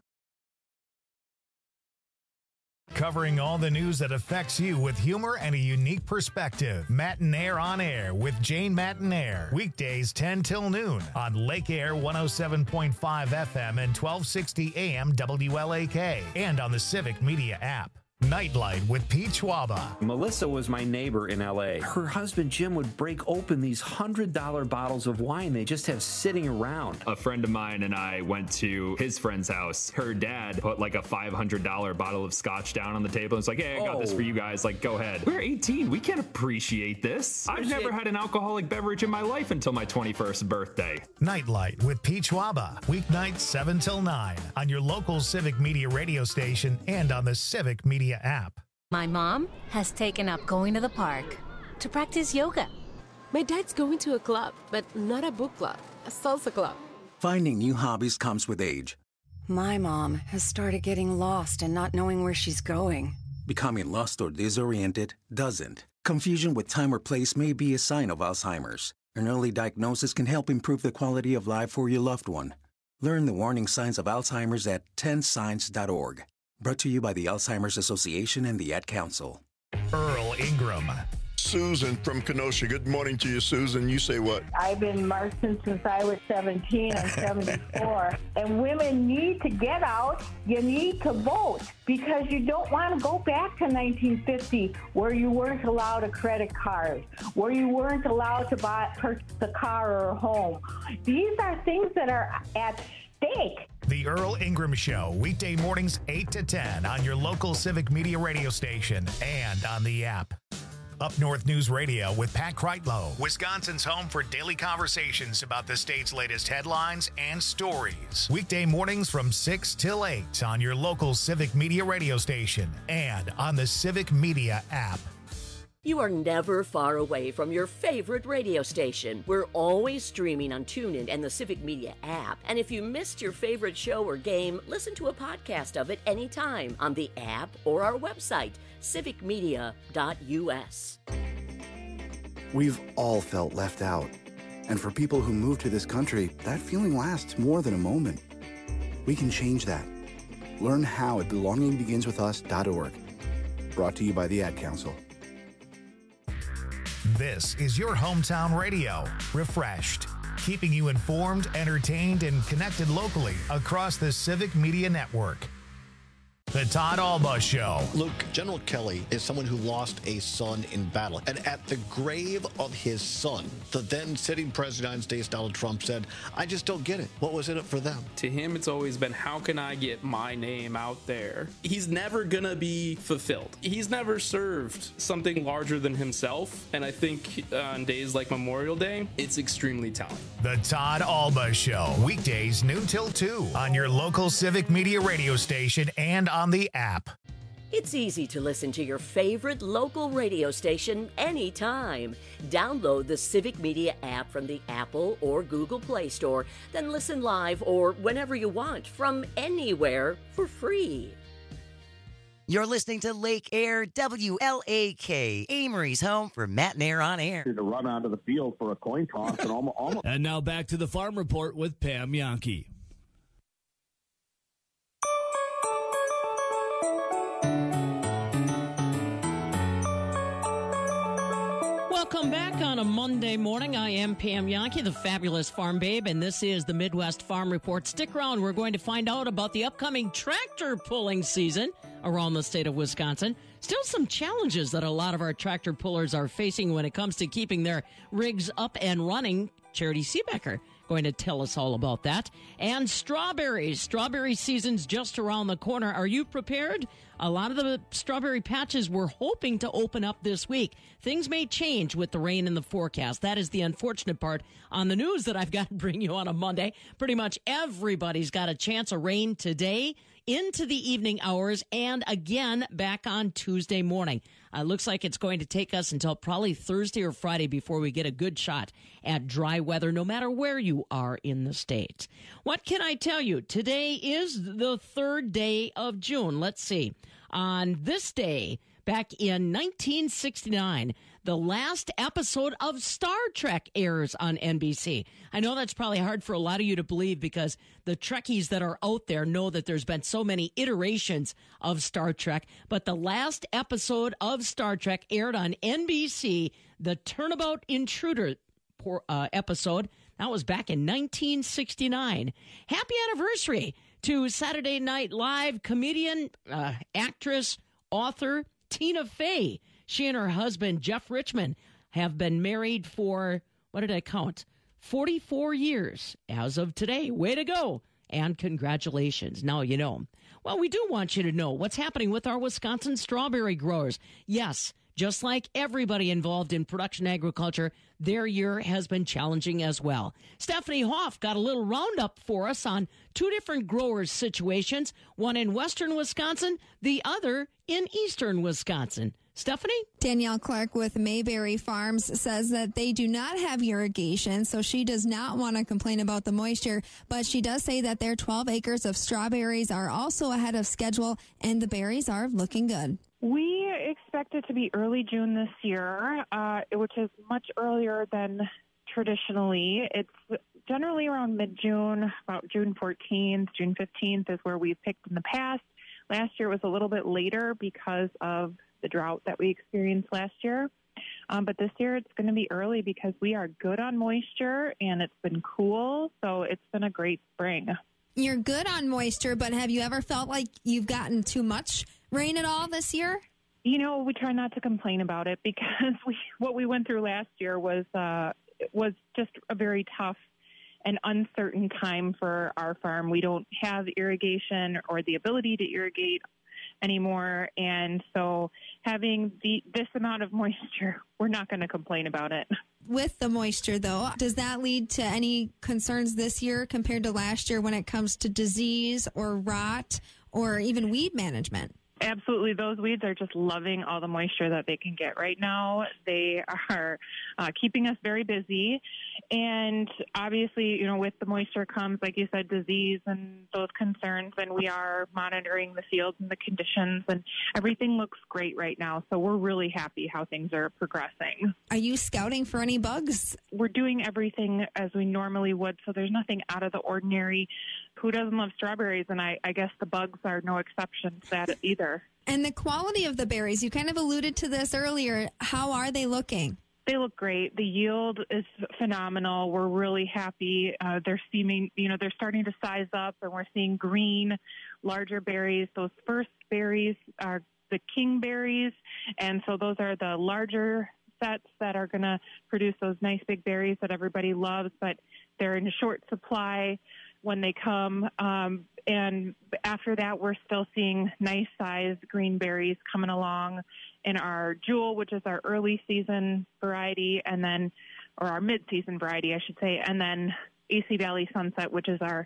Covering all the news that affects you with humor and a unique perspective. Matinaire on Air with Jane Matinaire. Weekdays ten till noon on Lake Air one oh seven point five F M and twelve sixty A M W L A K and on the Civic Media app. Nightlight with Pete Schwaba. Melissa was my neighbor in L A. Her husband Jim would break open these one hundred dollar bottles of wine they just have sitting around. A friend of mine and I went to his friend's house. Her dad put like a five hundred dollar bottle of scotch down on the table. It's like, hey, I got oh. this for you guys. Like, go ahead. We're eighteen. We can't appreciate this. I've never had an alcoholic beverage in my life until my twenty-first birthday. Nightlight with Pete Schwaba. Weeknights seven till nine on your local Civic Media radio station and on the Civic Media app. My mom has taken up going to the park to practice yoga. My dad's going to a club, but not a book club, a salsa club. Finding new hobbies comes with age. My mom has started getting lost and not knowing where she's going. Becoming lost or disoriented doesn't. Confusion with time or place may be a sign of Alzheimer's. An early diagnosis can help improve the quality of life for your loved one. Learn the warning signs of Alzheimer's at ten signs dot org. Brought to you by the Alzheimer's Association and the Ad Council. Earl Ingram. Susan from Kenosha. Good morning to you, Susan. You say what? I've been marching since I was seventeen. I'm seventy-four. And women need to get out. You need to vote because you don't want to go back to nineteen fifty where you weren't allowed a credit card, where you weren't allowed to buy purchase a car or a home. These are things that are at stake. The Earl Ingram Show, weekday mornings eight to ten on your local Civic Media radio station and on the app. Up North News Radio with Pat Kreitlow, Wisconsin's home for daily conversations about the state's latest headlines and stories. Weekday mornings from six till eight on your local Civic Media radio station and on the Civic Media app. You are never far away from your favorite radio station. We're always streaming on TuneIn and the Civic Media app. And if you missed your favorite show or game, listen to a podcast of it anytime on the app or our website, civic media dot u s. We've all felt left out. And for people who move to this country, that feeling lasts more than a moment. We can change that. Learn how at belonging begins with us dot org. Brought to you by the Ad Council. This is your hometown radio, refreshed, keeping you informed, entertained, and connected locally across the Civic Media Network. The Todd Alba Show. Luke, General Kelly is someone who lost a son in battle. And at the grave of his son, the then sitting president of the United States, Donald Trump, said, I just don't get it. What was in it for them? To him, it's always been, how can I get my name out there? He's never going to be fulfilled. He's never served something larger than himself. And I think on days like Memorial Day, it's extremely telling. The Todd Alba Show. Weekdays noon till two on your local Civic Media radio station and on on the app. It's easy to listen to your favorite local radio station anytime. Download the Civic Media app from the Apple or Google Play Store, then listen live or whenever you want from anywhere for free. You're listening to Lake Air W L A K, Amory's home for Matt and Air on Air. To run onto the field for a coin toss and almost, almost. And now back to the Farm Report with Pam Yankee. Welcome back on a Monday morning. I am Pam Yankee, the fabulous farm babe, and this is the Midwest Farm Report. Stick around. We're going to find out about the upcoming tractor pulling season around the state of Wisconsin. Still some challenges that a lot of our tractor pullers are facing when it comes to keeping their rigs up and running. Charity Seebecker going to tell us all about that. And strawberries. Strawberry season's just around the corner. Are you prepared? A lot of the strawberry patches we're hoping to open up this week. Things may change with the rain in the forecast. That is the unfortunate part on the news that I've got to bring you on a Monday. Pretty much everybody's got a chance of rain today into the evening hours and again back on Tuesday morning. Uh, looks like it's going to take us until probably Thursday or Friday before we get a good shot at dry weather, no matter where you are in the state. What can I tell you? Today is the third day of June. Let's see. On this day, back in nineteen sixty-nine, the last episode of Star Trek airs on N B C. I know that's probably hard for a lot of you to believe because the Trekkies that are out there know that there's been so many iterations of Star Trek, but the last episode of Star Trek aired on N B C, the Turnabout Intruder uh, episode. That was back in nineteen sixty-nine. Happy anniversary to Saturday Night Live comedian, uh, actress, author Tina Fey. She and her husband, Jeff Richmond, have been married for, what did I count? forty-four years as of today. Way to go. And congratulations. Now you know. Well, we do want you to know what's happening with our Wisconsin strawberry growers. Yes, just like everybody involved in production agriculture, their year has been challenging as well. Stephanie Hoff got a little roundup for us on two different growers' situations, one in western Wisconsin, the other in eastern Wisconsin. Stephanie? Danielle Clark with Mayberry Farms says that they do not have irrigation, so she does not want to complain about the moisture, but she does say that their twelve acres of strawberries are also ahead of schedule, and the berries are looking good. We expect it to be early June this year, uh, which is much earlier than traditionally. It's generally around mid-June, about June fourteenth, June fifteenth is where we've picked in the past. Last year was a little bit later because of the drought that we experienced last year. Um, but this year it's going to be early because we are good on moisture and it's been cool. So it's been a great spring. You're good on moisture, but have you ever felt like you've gotten too much rain at all this year? You know, we try not to complain about it because we, what we went through last year was, uh, was just a very tough and uncertain time for our farm. We don't have irrigation or the ability to irrigate anymore, and so having the this amount of moisture, we're not going to complain about it. With the moisture, though, does that lead to any concerns this year compared to last year when it comes to disease or rot or even weed management? Absolutely. Those weeds are just loving all the moisture that they can get right now. They are uh, keeping us very busy. And obviously, you know, with the moisture comes, like you said, disease and those concerns. And we are monitoring the fields and the conditions. And everything looks great right now. So we're really happy how things are progressing. Are you scouting for any bugs? We're doing everything as we normally would. So there's nothing out of the ordinary. Who doesn't love strawberries? And I, I guess the bugs are no exception to that either. And the quality of the berries, you kind of alluded to this earlier. How are they looking? They look great. The yield is phenomenal. We're really happy. Uh, they're seeming, you know, they're starting to size up, and we're seeing green, larger berries. Those first berries are the king berries, and so those are the larger sets that are going to produce those nice big berries that everybody loves, but they're in short supply when they come. Um, and after that, we're still seeing nice sized green berries coming along in our Jewel, which is our early season variety, and then, or our mid-season variety, I should say, and then A C Valley Sunset, which is our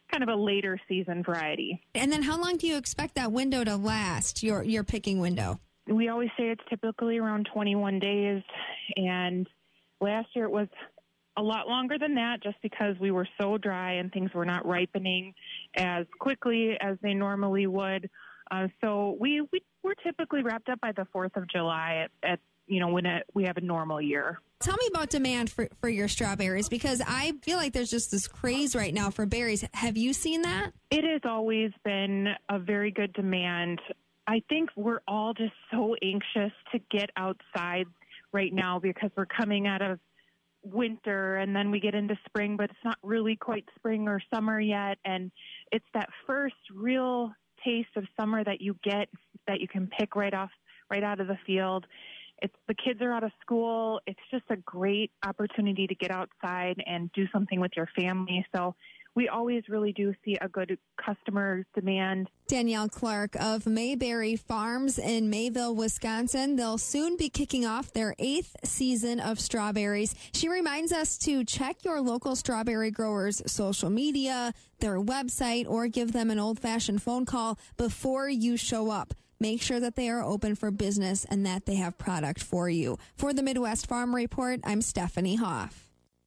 kind of a later season variety. And then how long do you expect that window to last, your your picking window? We always say it's typically around twenty-one days, and last year it was a lot longer than that just because we were so dry and things were not ripening as quickly as they normally would. Uh, so we, we, we're typically wrapped up by the fourth of July at, at you know, when it, we have a normal year. Tell me about demand for, for your strawberries, because I feel like there's just this craze right now for berries. Have you seen that? It has always been a very good demand. I think we're all just so anxious to get outside right now because we're coming out of winter and then we get into spring, but it's not really quite spring or summer yet. And it's that first real taste of summer that you get that you can pick right off, right out of the field. It's the kids are out of school. It's just a great opportunity to get outside and do something with your family. So we always really do see a good customer demand. Danielle Clark of Mayberry Farms in Mayville, Wisconsin. They'll soon be kicking off their eighth season of strawberries. She reminds us to check your local strawberry growers' social media, their website, or give them an old-fashioned phone call before you show up. Make sure that they are open for business and that they have product for you. For the Midwest Farm Report, I'm Stephanie Hoff.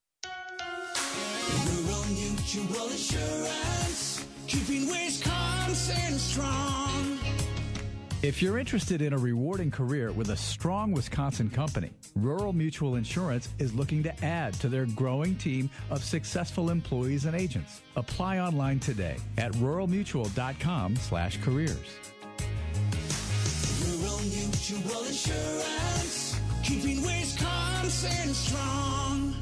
Rural Mutual Insurance, keeping Wisconsin strong. If you're interested in a rewarding career with a strong Wisconsin company, Rural Mutual Insurance is looking to add to their growing team of successful employees and agents. Apply online today at rural mutual dot com slash careers. Rural Mutual Insurance, keeping Wisconsin strong.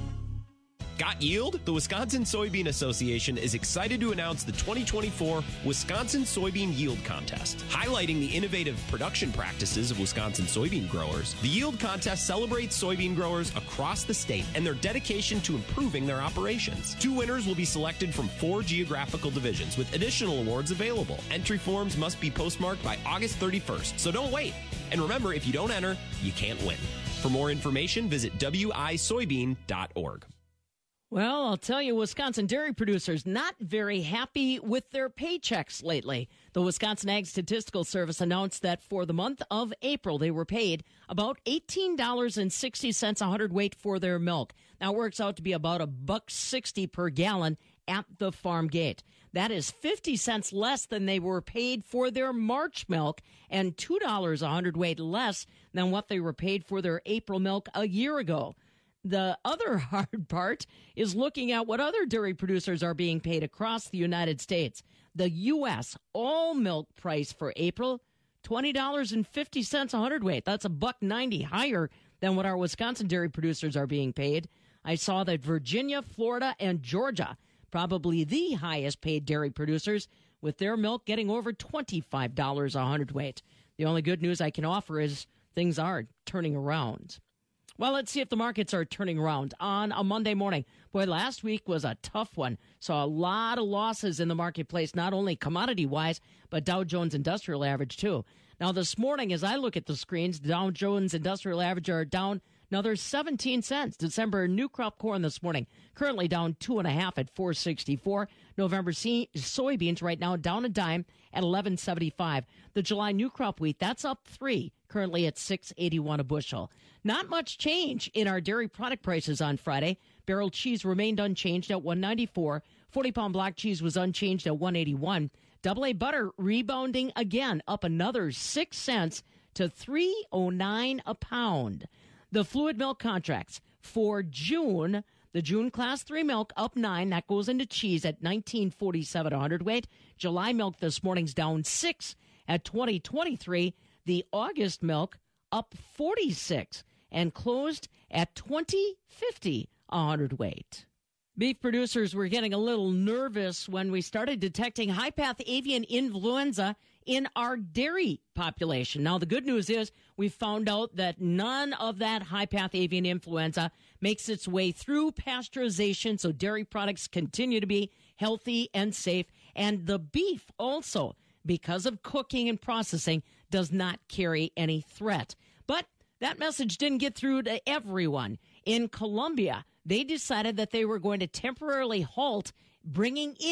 Got yield? The Wisconsin Soybean Association is excited to announce the twenty twenty-four Wisconsin Soybean Yield Contest. Highlighting the innovative production practices of Wisconsin soybean growers, the Yield Contest celebrates soybean growers across the state and their dedication to improving their operations. Two winners will be selected from four geographical divisions with additional awards available. Entry forms must be postmarked by August thirty-first, so don't wait. And remember, if you don't enter, you can't win. For more information, visit w i soybean dot org. Well, I'll tell you, Wisconsin dairy producers not very happy with their paychecks lately. The Wisconsin Ag Statistical Service announced that for the month of April, they were paid about eighteen dollars and sixty cents a hundredweight for their milk. Now, it works out to be about a buck sixty per gallon at the farm gate. That is fifty cents less than they were paid for their March milk and two dollars a hundredweight less than what they were paid for their April milk a year ago. The other hard part is looking at what other dairy producers are being paid across the United States. The U S all milk price for April, twenty dollars and fifty cents a hundredweight. That's a buck ninety higher than what our Wisconsin dairy producers are being paid. I saw that Virginia, Florida, and Georgia, probably the highest paid dairy producers, with their milk getting over twenty-five dollars a hundredweight. The only good news I can offer is things are turning around. Well, let's see if the markets are turning around on a Monday morning. Boy, last week was a tough one. Saw a lot of losses in the marketplace, not only commodity-wise, but Dow Jones Industrial Average, too. Now, this morning, as I look at the screens, Dow Jones Industrial Average are down another seventeen cents. December new crop corn this morning, currently down two and a half at four sixty-four. November soybeans right now down a dime at eleven seventy-five. The July new crop wheat, that's up three, currently at six eighty-one a bushel. Not much change in our dairy product prices on Friday. Barrel cheese remained unchanged at one ninety-four. forty-pound block cheese was unchanged at one eighty-one. Double A butter rebounding again, up another six cents to three oh nine a pound. The fluid milk contracts for June, the June class three milk up nine. That goes into cheese at nineteen forty-seven a hundredweight. July milk this morning's down six at twenty twenty-three. The August milk up forty-six and closed at twenty fifty a hundredweight. Beef producers were getting a little nervous when we started detecting high-path avian influenza in our dairy population. Now, the good news is we found out that none of that high-path avian influenza makes its way through pasteurization, so dairy products continue to be healthy and safe. And the beef also, because of cooking and processing, does not carry any threat. But that message didn't get through to everyone. In Colombia, they decided that they were going to temporarily halt bringing in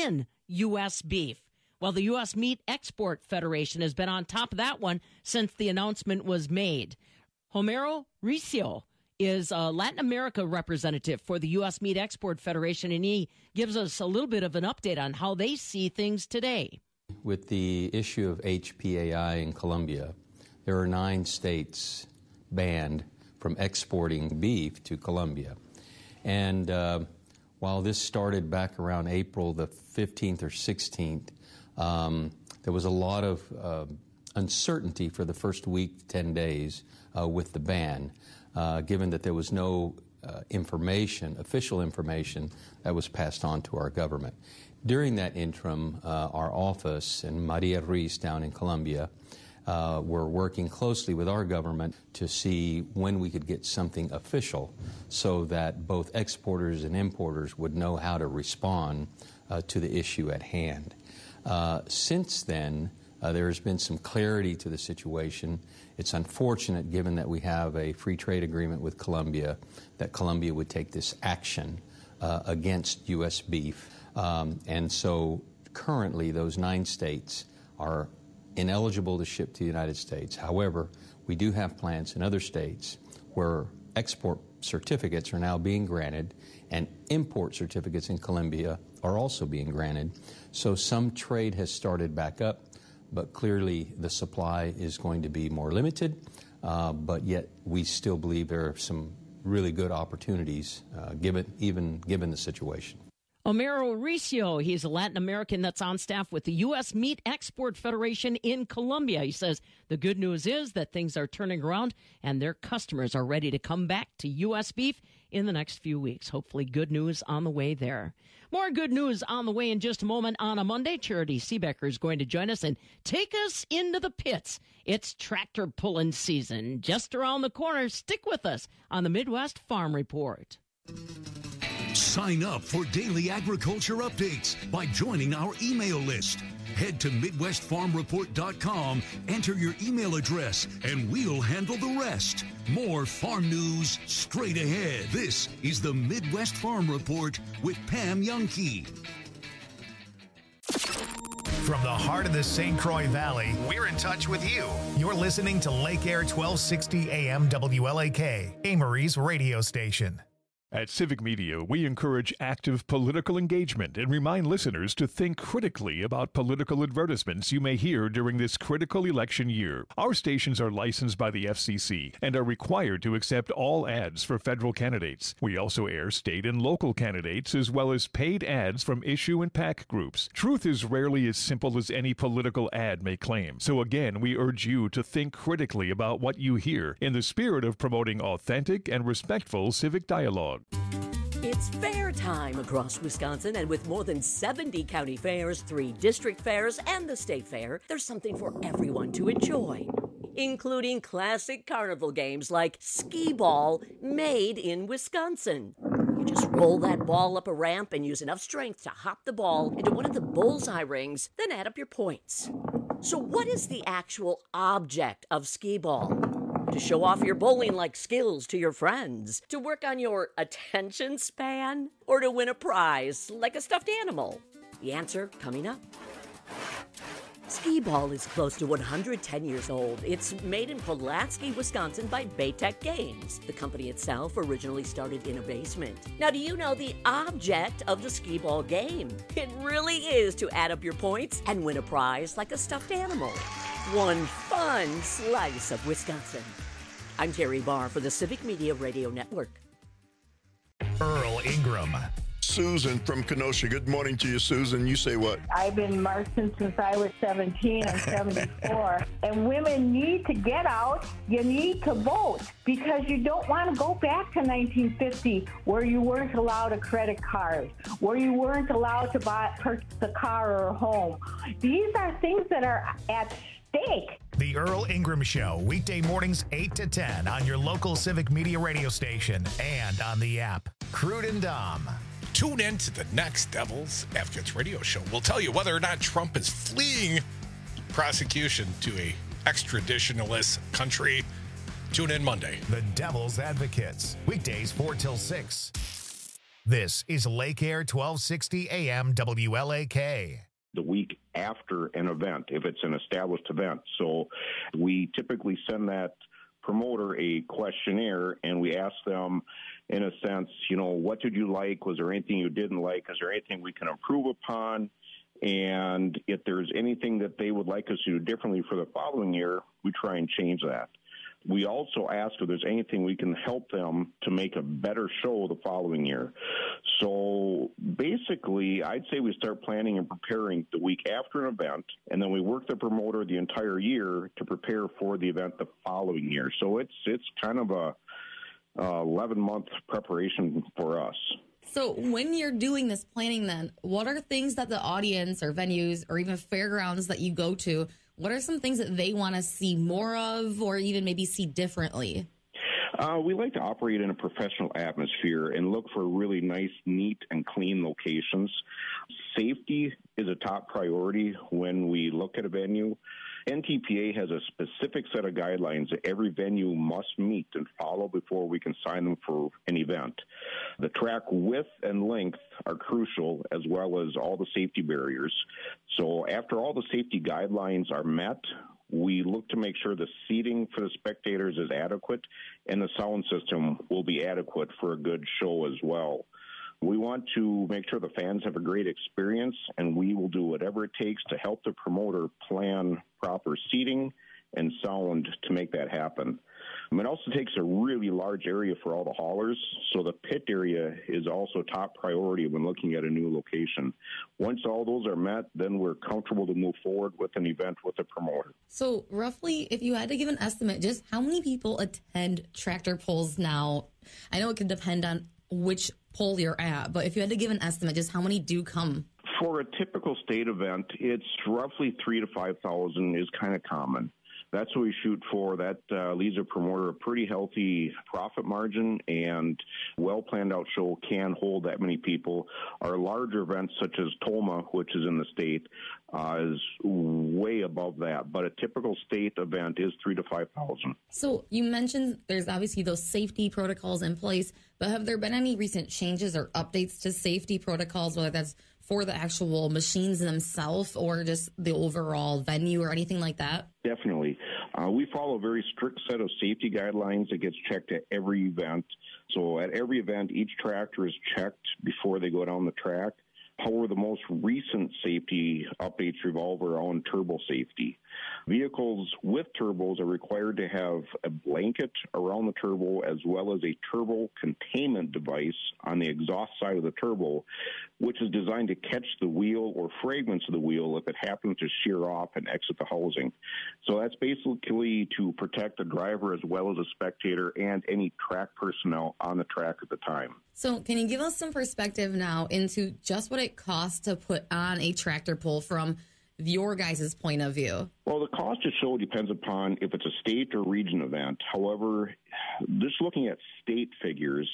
U S beef. Well, the U S Meat Export Federation has been on top of that one since the announcement was made. Homero Riccio is a Latin America representative for the U S Meat Export Federation, and he gives us a little bit of an update on how they see things today. With the issue of H P A I in Colombia, there are nine states banned from exporting beef to Colombia. And uh, while this started back around April the fifteenth or sixteenth, um, there was a lot of uh, uncertainty for the first week, ten days uh, with the ban, uh, given that there was no uh, information, official information, that was passed on to our government. During that interim, uh, our office and Maria Ruiz down in Colombia uh, were working closely with our government to see when we could get something official so that both exporters and importers would know how to respond uh, to the issue at hand. Uh, since then, uh, there has been some clarity to the situation. It's unfortunate, given that we have a free trade agreement with Colombia, that Colombia would take this action uh, against U S beef. Um, and so currently those nine states are ineligible to ship to the United States. However, we do have plants in other states where export certificates are now being granted and import certificates in Colombia are also being granted. So some trade has started back up, but clearly the supply is going to be more limited, uh, but yet we still believe there are some really good opportunities uh, given, even given the situation. Homero Riccio, he's a Latin American that's on staff with the U S Meat Export Federation in Colombia. He says the good news is that things are turning around and their customers are ready to come back to U S beef in the next few weeks. Hopefully good news on the way there. More good news on the way in just a moment. On a Monday, Charity Seebecker is going to join us and take us into the pits. It's tractor pulling season just around the corner. Stick with us on the Midwest Farm Report. Sign up for daily agriculture updates by joining our email list. Head to Midwest Farm Report dot com, enter your email address, and we'll handle the rest. More farm news straight ahead. This is the Midwest Farm Report with Pam Jahnke. From the heart of the Saint Croix Valley, we're in touch with you. You're listening to Lake Air twelve sixty A M W L A K, Amory's radio station. At Civic Media, we encourage active political engagement and remind listeners to think critically about political advertisements you may hear during this critical election year. Our stations are licensed by the F C C and are required to accept all ads for federal candidates. We also air state and local candidates as well as paid ads from issue and PAC groups. Truth is rarely as simple as any political ad may claim. So again, we urge you to think critically about what you hear in the spirit of promoting authentic and respectful civic dialogue. It's fair time across Wisconsin, and with more than seventy county fairs, three district fairs, and the state fair, there's something for everyone to enjoy, including classic carnival games like skee ball, made in Wisconsin. You just roll that ball up a ramp and use enough strength to hop the ball into one of the bullseye rings, then add up your points. So what is the actual object of skee ball? To show off your bowling-like skills to your friends? To work on your attention span? Or to win a prize like a stuffed animal? The answer coming up. Skee ball is close to one hundred ten years old. It's made in Pulaski, Wisconsin by Baytech Games. The company itself originally started in a basement. Now, do you know the object of the skee ball game? It really is to add up your points and win a prize like a stuffed animal. One fun slice of Wisconsin. I'm Terry Barr for the Civic Media Radio Network. Earl Ingram. Susan from Kenosha. Good morning to you, Susan. You say what? I've been marching since I was seventeen. I'm seventy-four. And women need to get out. You need to vote because you don't want to go back to nineteen fifty where you weren't allowed a credit card, where you weren't allowed to buy purchase a car or a home. These are things that are at stake. The Earl Ingram Show, weekday mornings eight to ten on your local Civic Media radio station and on the app. Crude and Dom. Tune in to the next Devil's Advocates radio show. We'll tell you whether or not Trump is fleeing prosecution to a extraditionalist country. Tune in Monday. The Devil's Advocates, weekdays four till six. This is Lake Air twelve sixty A M W L A K. The week after an event, if it's an established event. So we typically send that promoter a questionnaire and we ask them, in a sense, you know, what did you like? Was there anything you didn't like? Is there anything we can improve upon? And if there's anything that they would like us to do differently for the following year, we try and change that. We also ask if there's anything we can help them to make a better show the following year. So basically, I'd say we start planning and preparing the week after an event, and then we work the promoter the entire year to prepare for the event the following year. So it's it's kind of a eleven-month preparation for us. So when you're doing this planning then, what are things that the audience or venues or even fairgrounds that you go to, what are some things that they want to see more of or even maybe see differently? Uh, we like to operate in a professional atmosphere and look for really nice, neat, and clean locations. Safety is a top priority when we look at a venue. N T P A has a specific set of guidelines that every venue must meet and follow before we can sign them for an event. The track width and length are crucial, as well as all the safety barriers. So after all the safety guidelines are met, we look to make sure the seating for the spectators is adequate and the sound system will be adequate for a good show as well. We want to make sure the fans have a great experience, and we will do whatever it takes to help the promoter plan proper seating and sound to make that happen. It also takes a really large area for all the haulers, so the pit area is also top priority when looking at a new location. Once all those are met, then we're comfortable to move forward with an event with the promoter. So roughly, if you had to give an estimate, just how many people attend tractor pulls now? I know it can depend on which pull you're at, but if you had to give an estimate, just how many do come? For a typical state event, it's roughly three to five thousand is kind of common. That's what we shoot for. That uh, leaves a promoter a pretty healthy profit margin, and well-planned out show can hold that many people. Our larger events, such as Tolma, which is in the state, uh, is way above that. But a typical state event is three to five thousand. So you mentioned there's obviously those safety protocols in place, but have there been any recent changes or updates to safety protocols, whether that's for the actual machines themselves or just the overall venue or anything like that? Definitely. Uh, we follow a very strict set of safety guidelines that gets checked at every event. So at every event, each tractor is checked before they go down the track. However, the most recent safety updates revolve around turbo safety. Vehicles with turbos are required to have a blanket around the turbo as well as a turbo containment device on the exhaust side of the turbo, which is designed to catch the wheel or fragments of the wheel if it happens to shear off and exit the housing. So that's basically to protect the driver as well as a spectator and any track personnel on the track at the time. So can you give us some perspective now into just what it costs to put on a tractor pull from your guys' point of view? Well, the cost of show depends upon if it's a state or region event. However, just looking at state figures,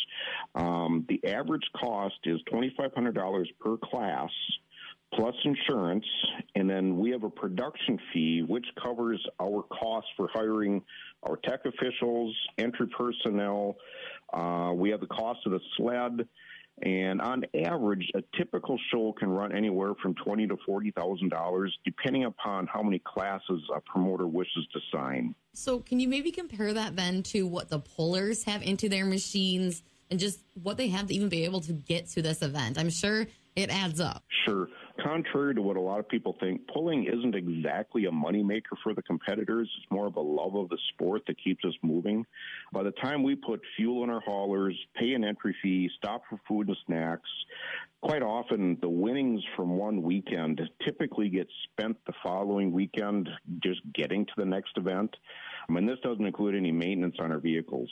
um, the average cost is twenty-five hundred dollars per class plus insurance, and then we have a production fee which covers our costs for hiring our tech officials, entry personnel. Uh, we have the cost of the sled, and on average, a typical show can run anywhere from twenty to forty thousand dollars, depending upon how many classes a promoter wishes to sign. So, can you maybe compare that then to what the pullers have into their machines and just what they have to even be able to get to this event? I'm sure it adds up. Sure. Contrary to what a lot of people think, pulling isn't exactly a moneymaker for the competitors. It's more of a love of the sport that keeps us moving. By the time we put fuel in our haulers, pay an entry fee, stop for food and snacks, quite often the winnings from one weekend typically get spent the following weekend just getting to the next event. I mean, this doesn't include any maintenance on our vehicles.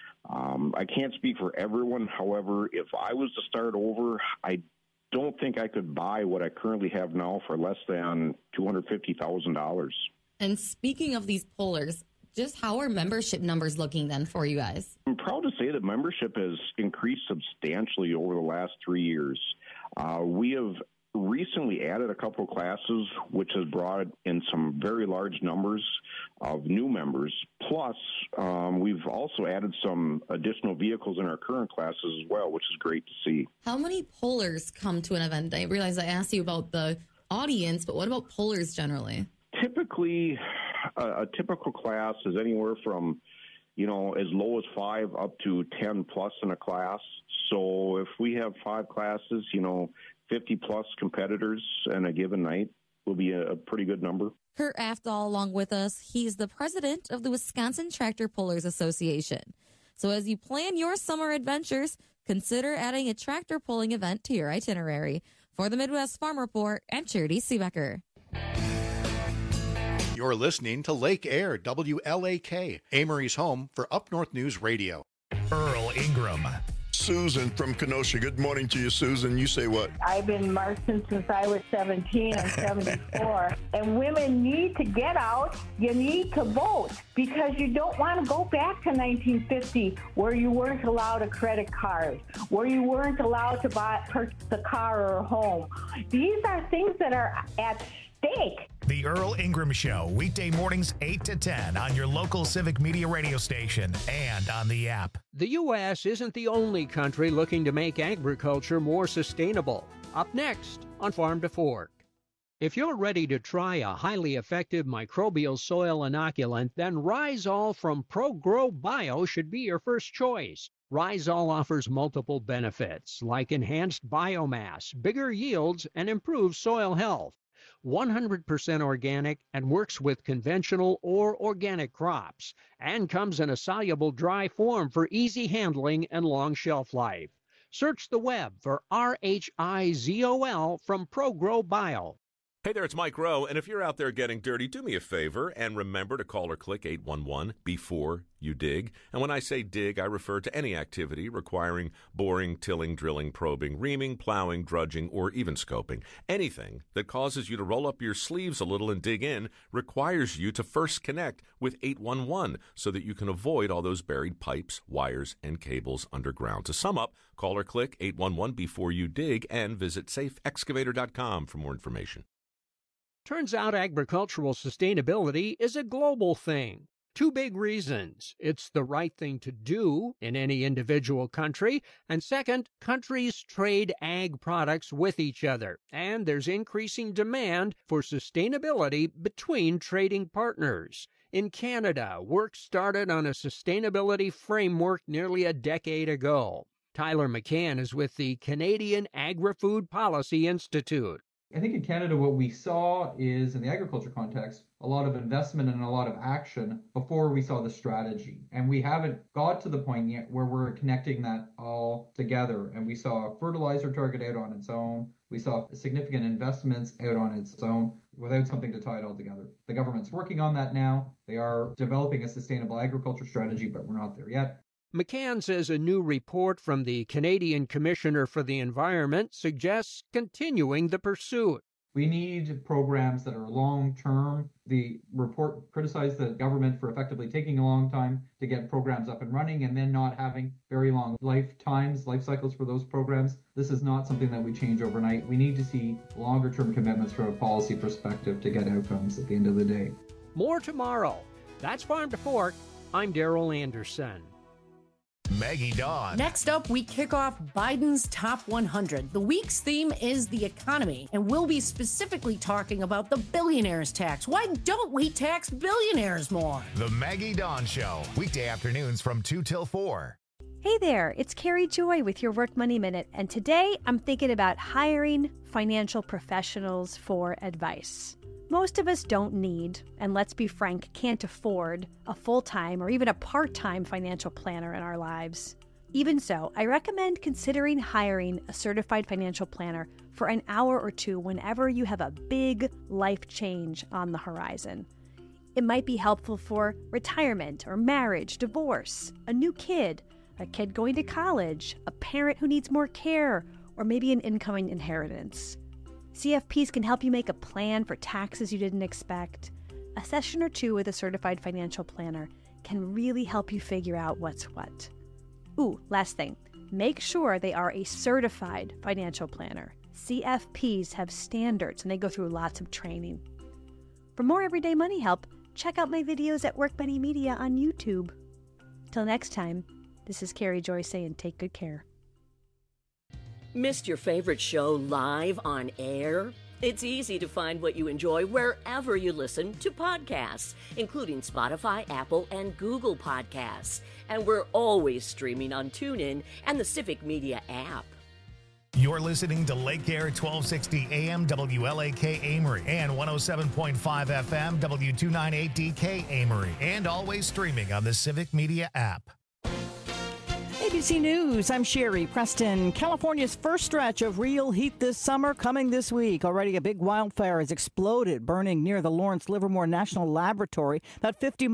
Um, I can't speak for everyone. However, if I was to start over, I don't think I could buy what I currently have now for less than two hundred fifty thousand dollars. And speaking of these pullers, just how are membership numbers looking then for you guys? I'm proud to say that membership has increased substantially over the last three years. Uh, we have recently added a couple of classes, which has brought in some very large numbers of new members. Plus, um, we've also added some additional vehicles in our current classes as well, which is great to see. How many pullers come to an event? I realize I asked you about the audience, but what about pullers generally? Typically, a, a typical class is anywhere from, you know, as low as five up to ten plus in a class. So if we have five classes, you know, fifty plus competitors in a given night will be a, a pretty good number. Kurt Afdahl along with us. He's the president of the Wisconsin Tractor Pullers Association. So as you plan your summer adventures, consider adding a tractor pulling event to your itinerary. For the Midwest Farm Report, I'm Charity Seebecker. You're listening to Lake Air, W L A K, Amory's home for Up North News Radio. Earl Ingram. Susan from Kenosha. Good morning to you, Susan. You say what? I've been marching since I was seventeen. I'm seventy-four. And women need to get out. You need to vote because you don't want to go back to nineteen fifty where you weren't allowed a credit card, where you weren't allowed to buy purchase a car or a home. These are things that are at stake. The Earl Ingram Show, weekday mornings eight to ten on your local Civic Media radio station and on the app. The U S isn't the only country looking to make agriculture more sustainable. Up next on Farm to Fork. If you're ready to try a highly effective microbial soil inoculant, then Rhizol from ProGrow Bio should be your first choice. Rhizol offers multiple benefits like enhanced biomass, bigger yields, and improved soil health. one hundred percent organic and works with conventional or organic crops, and comes in a soluble dry form for easy handling and long shelf life. Search the web for R H I Z O L from ProGrow Bio. Hey there, it's Mike Rowe, and if you're out there getting dirty, do me a favor and remember to call or click eight one one before you dig. And when I say dig, I refer to any activity requiring boring, tilling, drilling, probing, reaming, plowing, drudging, or even scoping. Anything that causes you to roll up your sleeves a little and dig in requires you to first connect with eight one one so that you can avoid all those buried pipes, wires, and cables underground. To sum up, call or click eight one one before you dig and visit safe excavator dot com for more information. Turns out agricultural sustainability is a global thing. Two big reasons. It's the right thing to do in any individual country. And second, countries trade ag products with each other. And there's increasing demand for sustainability between trading partners. In Canada, work started on a sustainability framework nearly a decade ago. Tyler McCann is with the Canadian Agri-Food Policy Institute. I think in Canada what we saw is, in the agriculture context, a lot of investment and a lot of action before we saw the strategy. And we haven't got to the point yet where we're connecting that all together. And we saw a fertilizer target out on its own. We saw significant investments out on its own without something to tie it all together. The government's working on that now. They are developing a sustainable agriculture strategy, but we're not there yet. McCann says a new report from the Canadian Commissioner for the Environment suggests continuing the pursuit. We need programs that are long-term. The report criticized the government for effectively taking a long time to get programs up and running and then not having very long lifetimes, life cycles for those programs. This is not something that we change overnight. We need to see longer-term commitments from a policy perspective to get outcomes at the end of the day. More tomorrow. That's Farm to Fork. I'm Daryl Anderson. Maggie Dawn. Next up, we kick off Biden's Top one hundred. The week's theme is the economy, and we'll be specifically talking about the billionaires tax. Why don't we tax billionaires more? The Maggie Dawn Show, weekday afternoons from two till four. Hey there, it's Carrie Joy with your Work Money Minute, and today I'm thinking about hiring financial professionals for advice. Most of us don't need, and let's be frank, can't afford, a full-time or even a part-time financial planner in our lives. Even so, I recommend considering hiring a certified financial planner for an hour or two whenever you have a big life change on the horizon. It might be helpful for retirement or marriage, divorce, a new kid, a kid going to college, a parent who needs more care, or maybe an incoming inheritance. C F Ps can help you make a plan for taxes you didn't expect. A session or two with a certified financial planner can really help you figure out what's what. Ooh, last thing. Make sure they are a certified financial planner. C F Ps have standards and they go through lots of training. For more everyday money help, check out my videos at Work Money Media on YouTube. Till next time, this is Carrie Joy saying take good care. Missed your favorite show live on air? It's easy to find what you enjoy wherever you listen to podcasts, including Spotify, Apple, and Google Podcasts. And we're always streaming on TuneIn and the Civic Media app. You're listening to Lake Air twelve sixty A M W L A K Amory and one oh seven point five F M W two ninety-eight D K Amory, and always streaming on the Civic Media app. A B C News, I'm Sherry Preston. California's first stretch of real heat this summer coming this week. Already a big wildfire has exploded, burning near the Lawrence Livermore National Laboratory, about fifty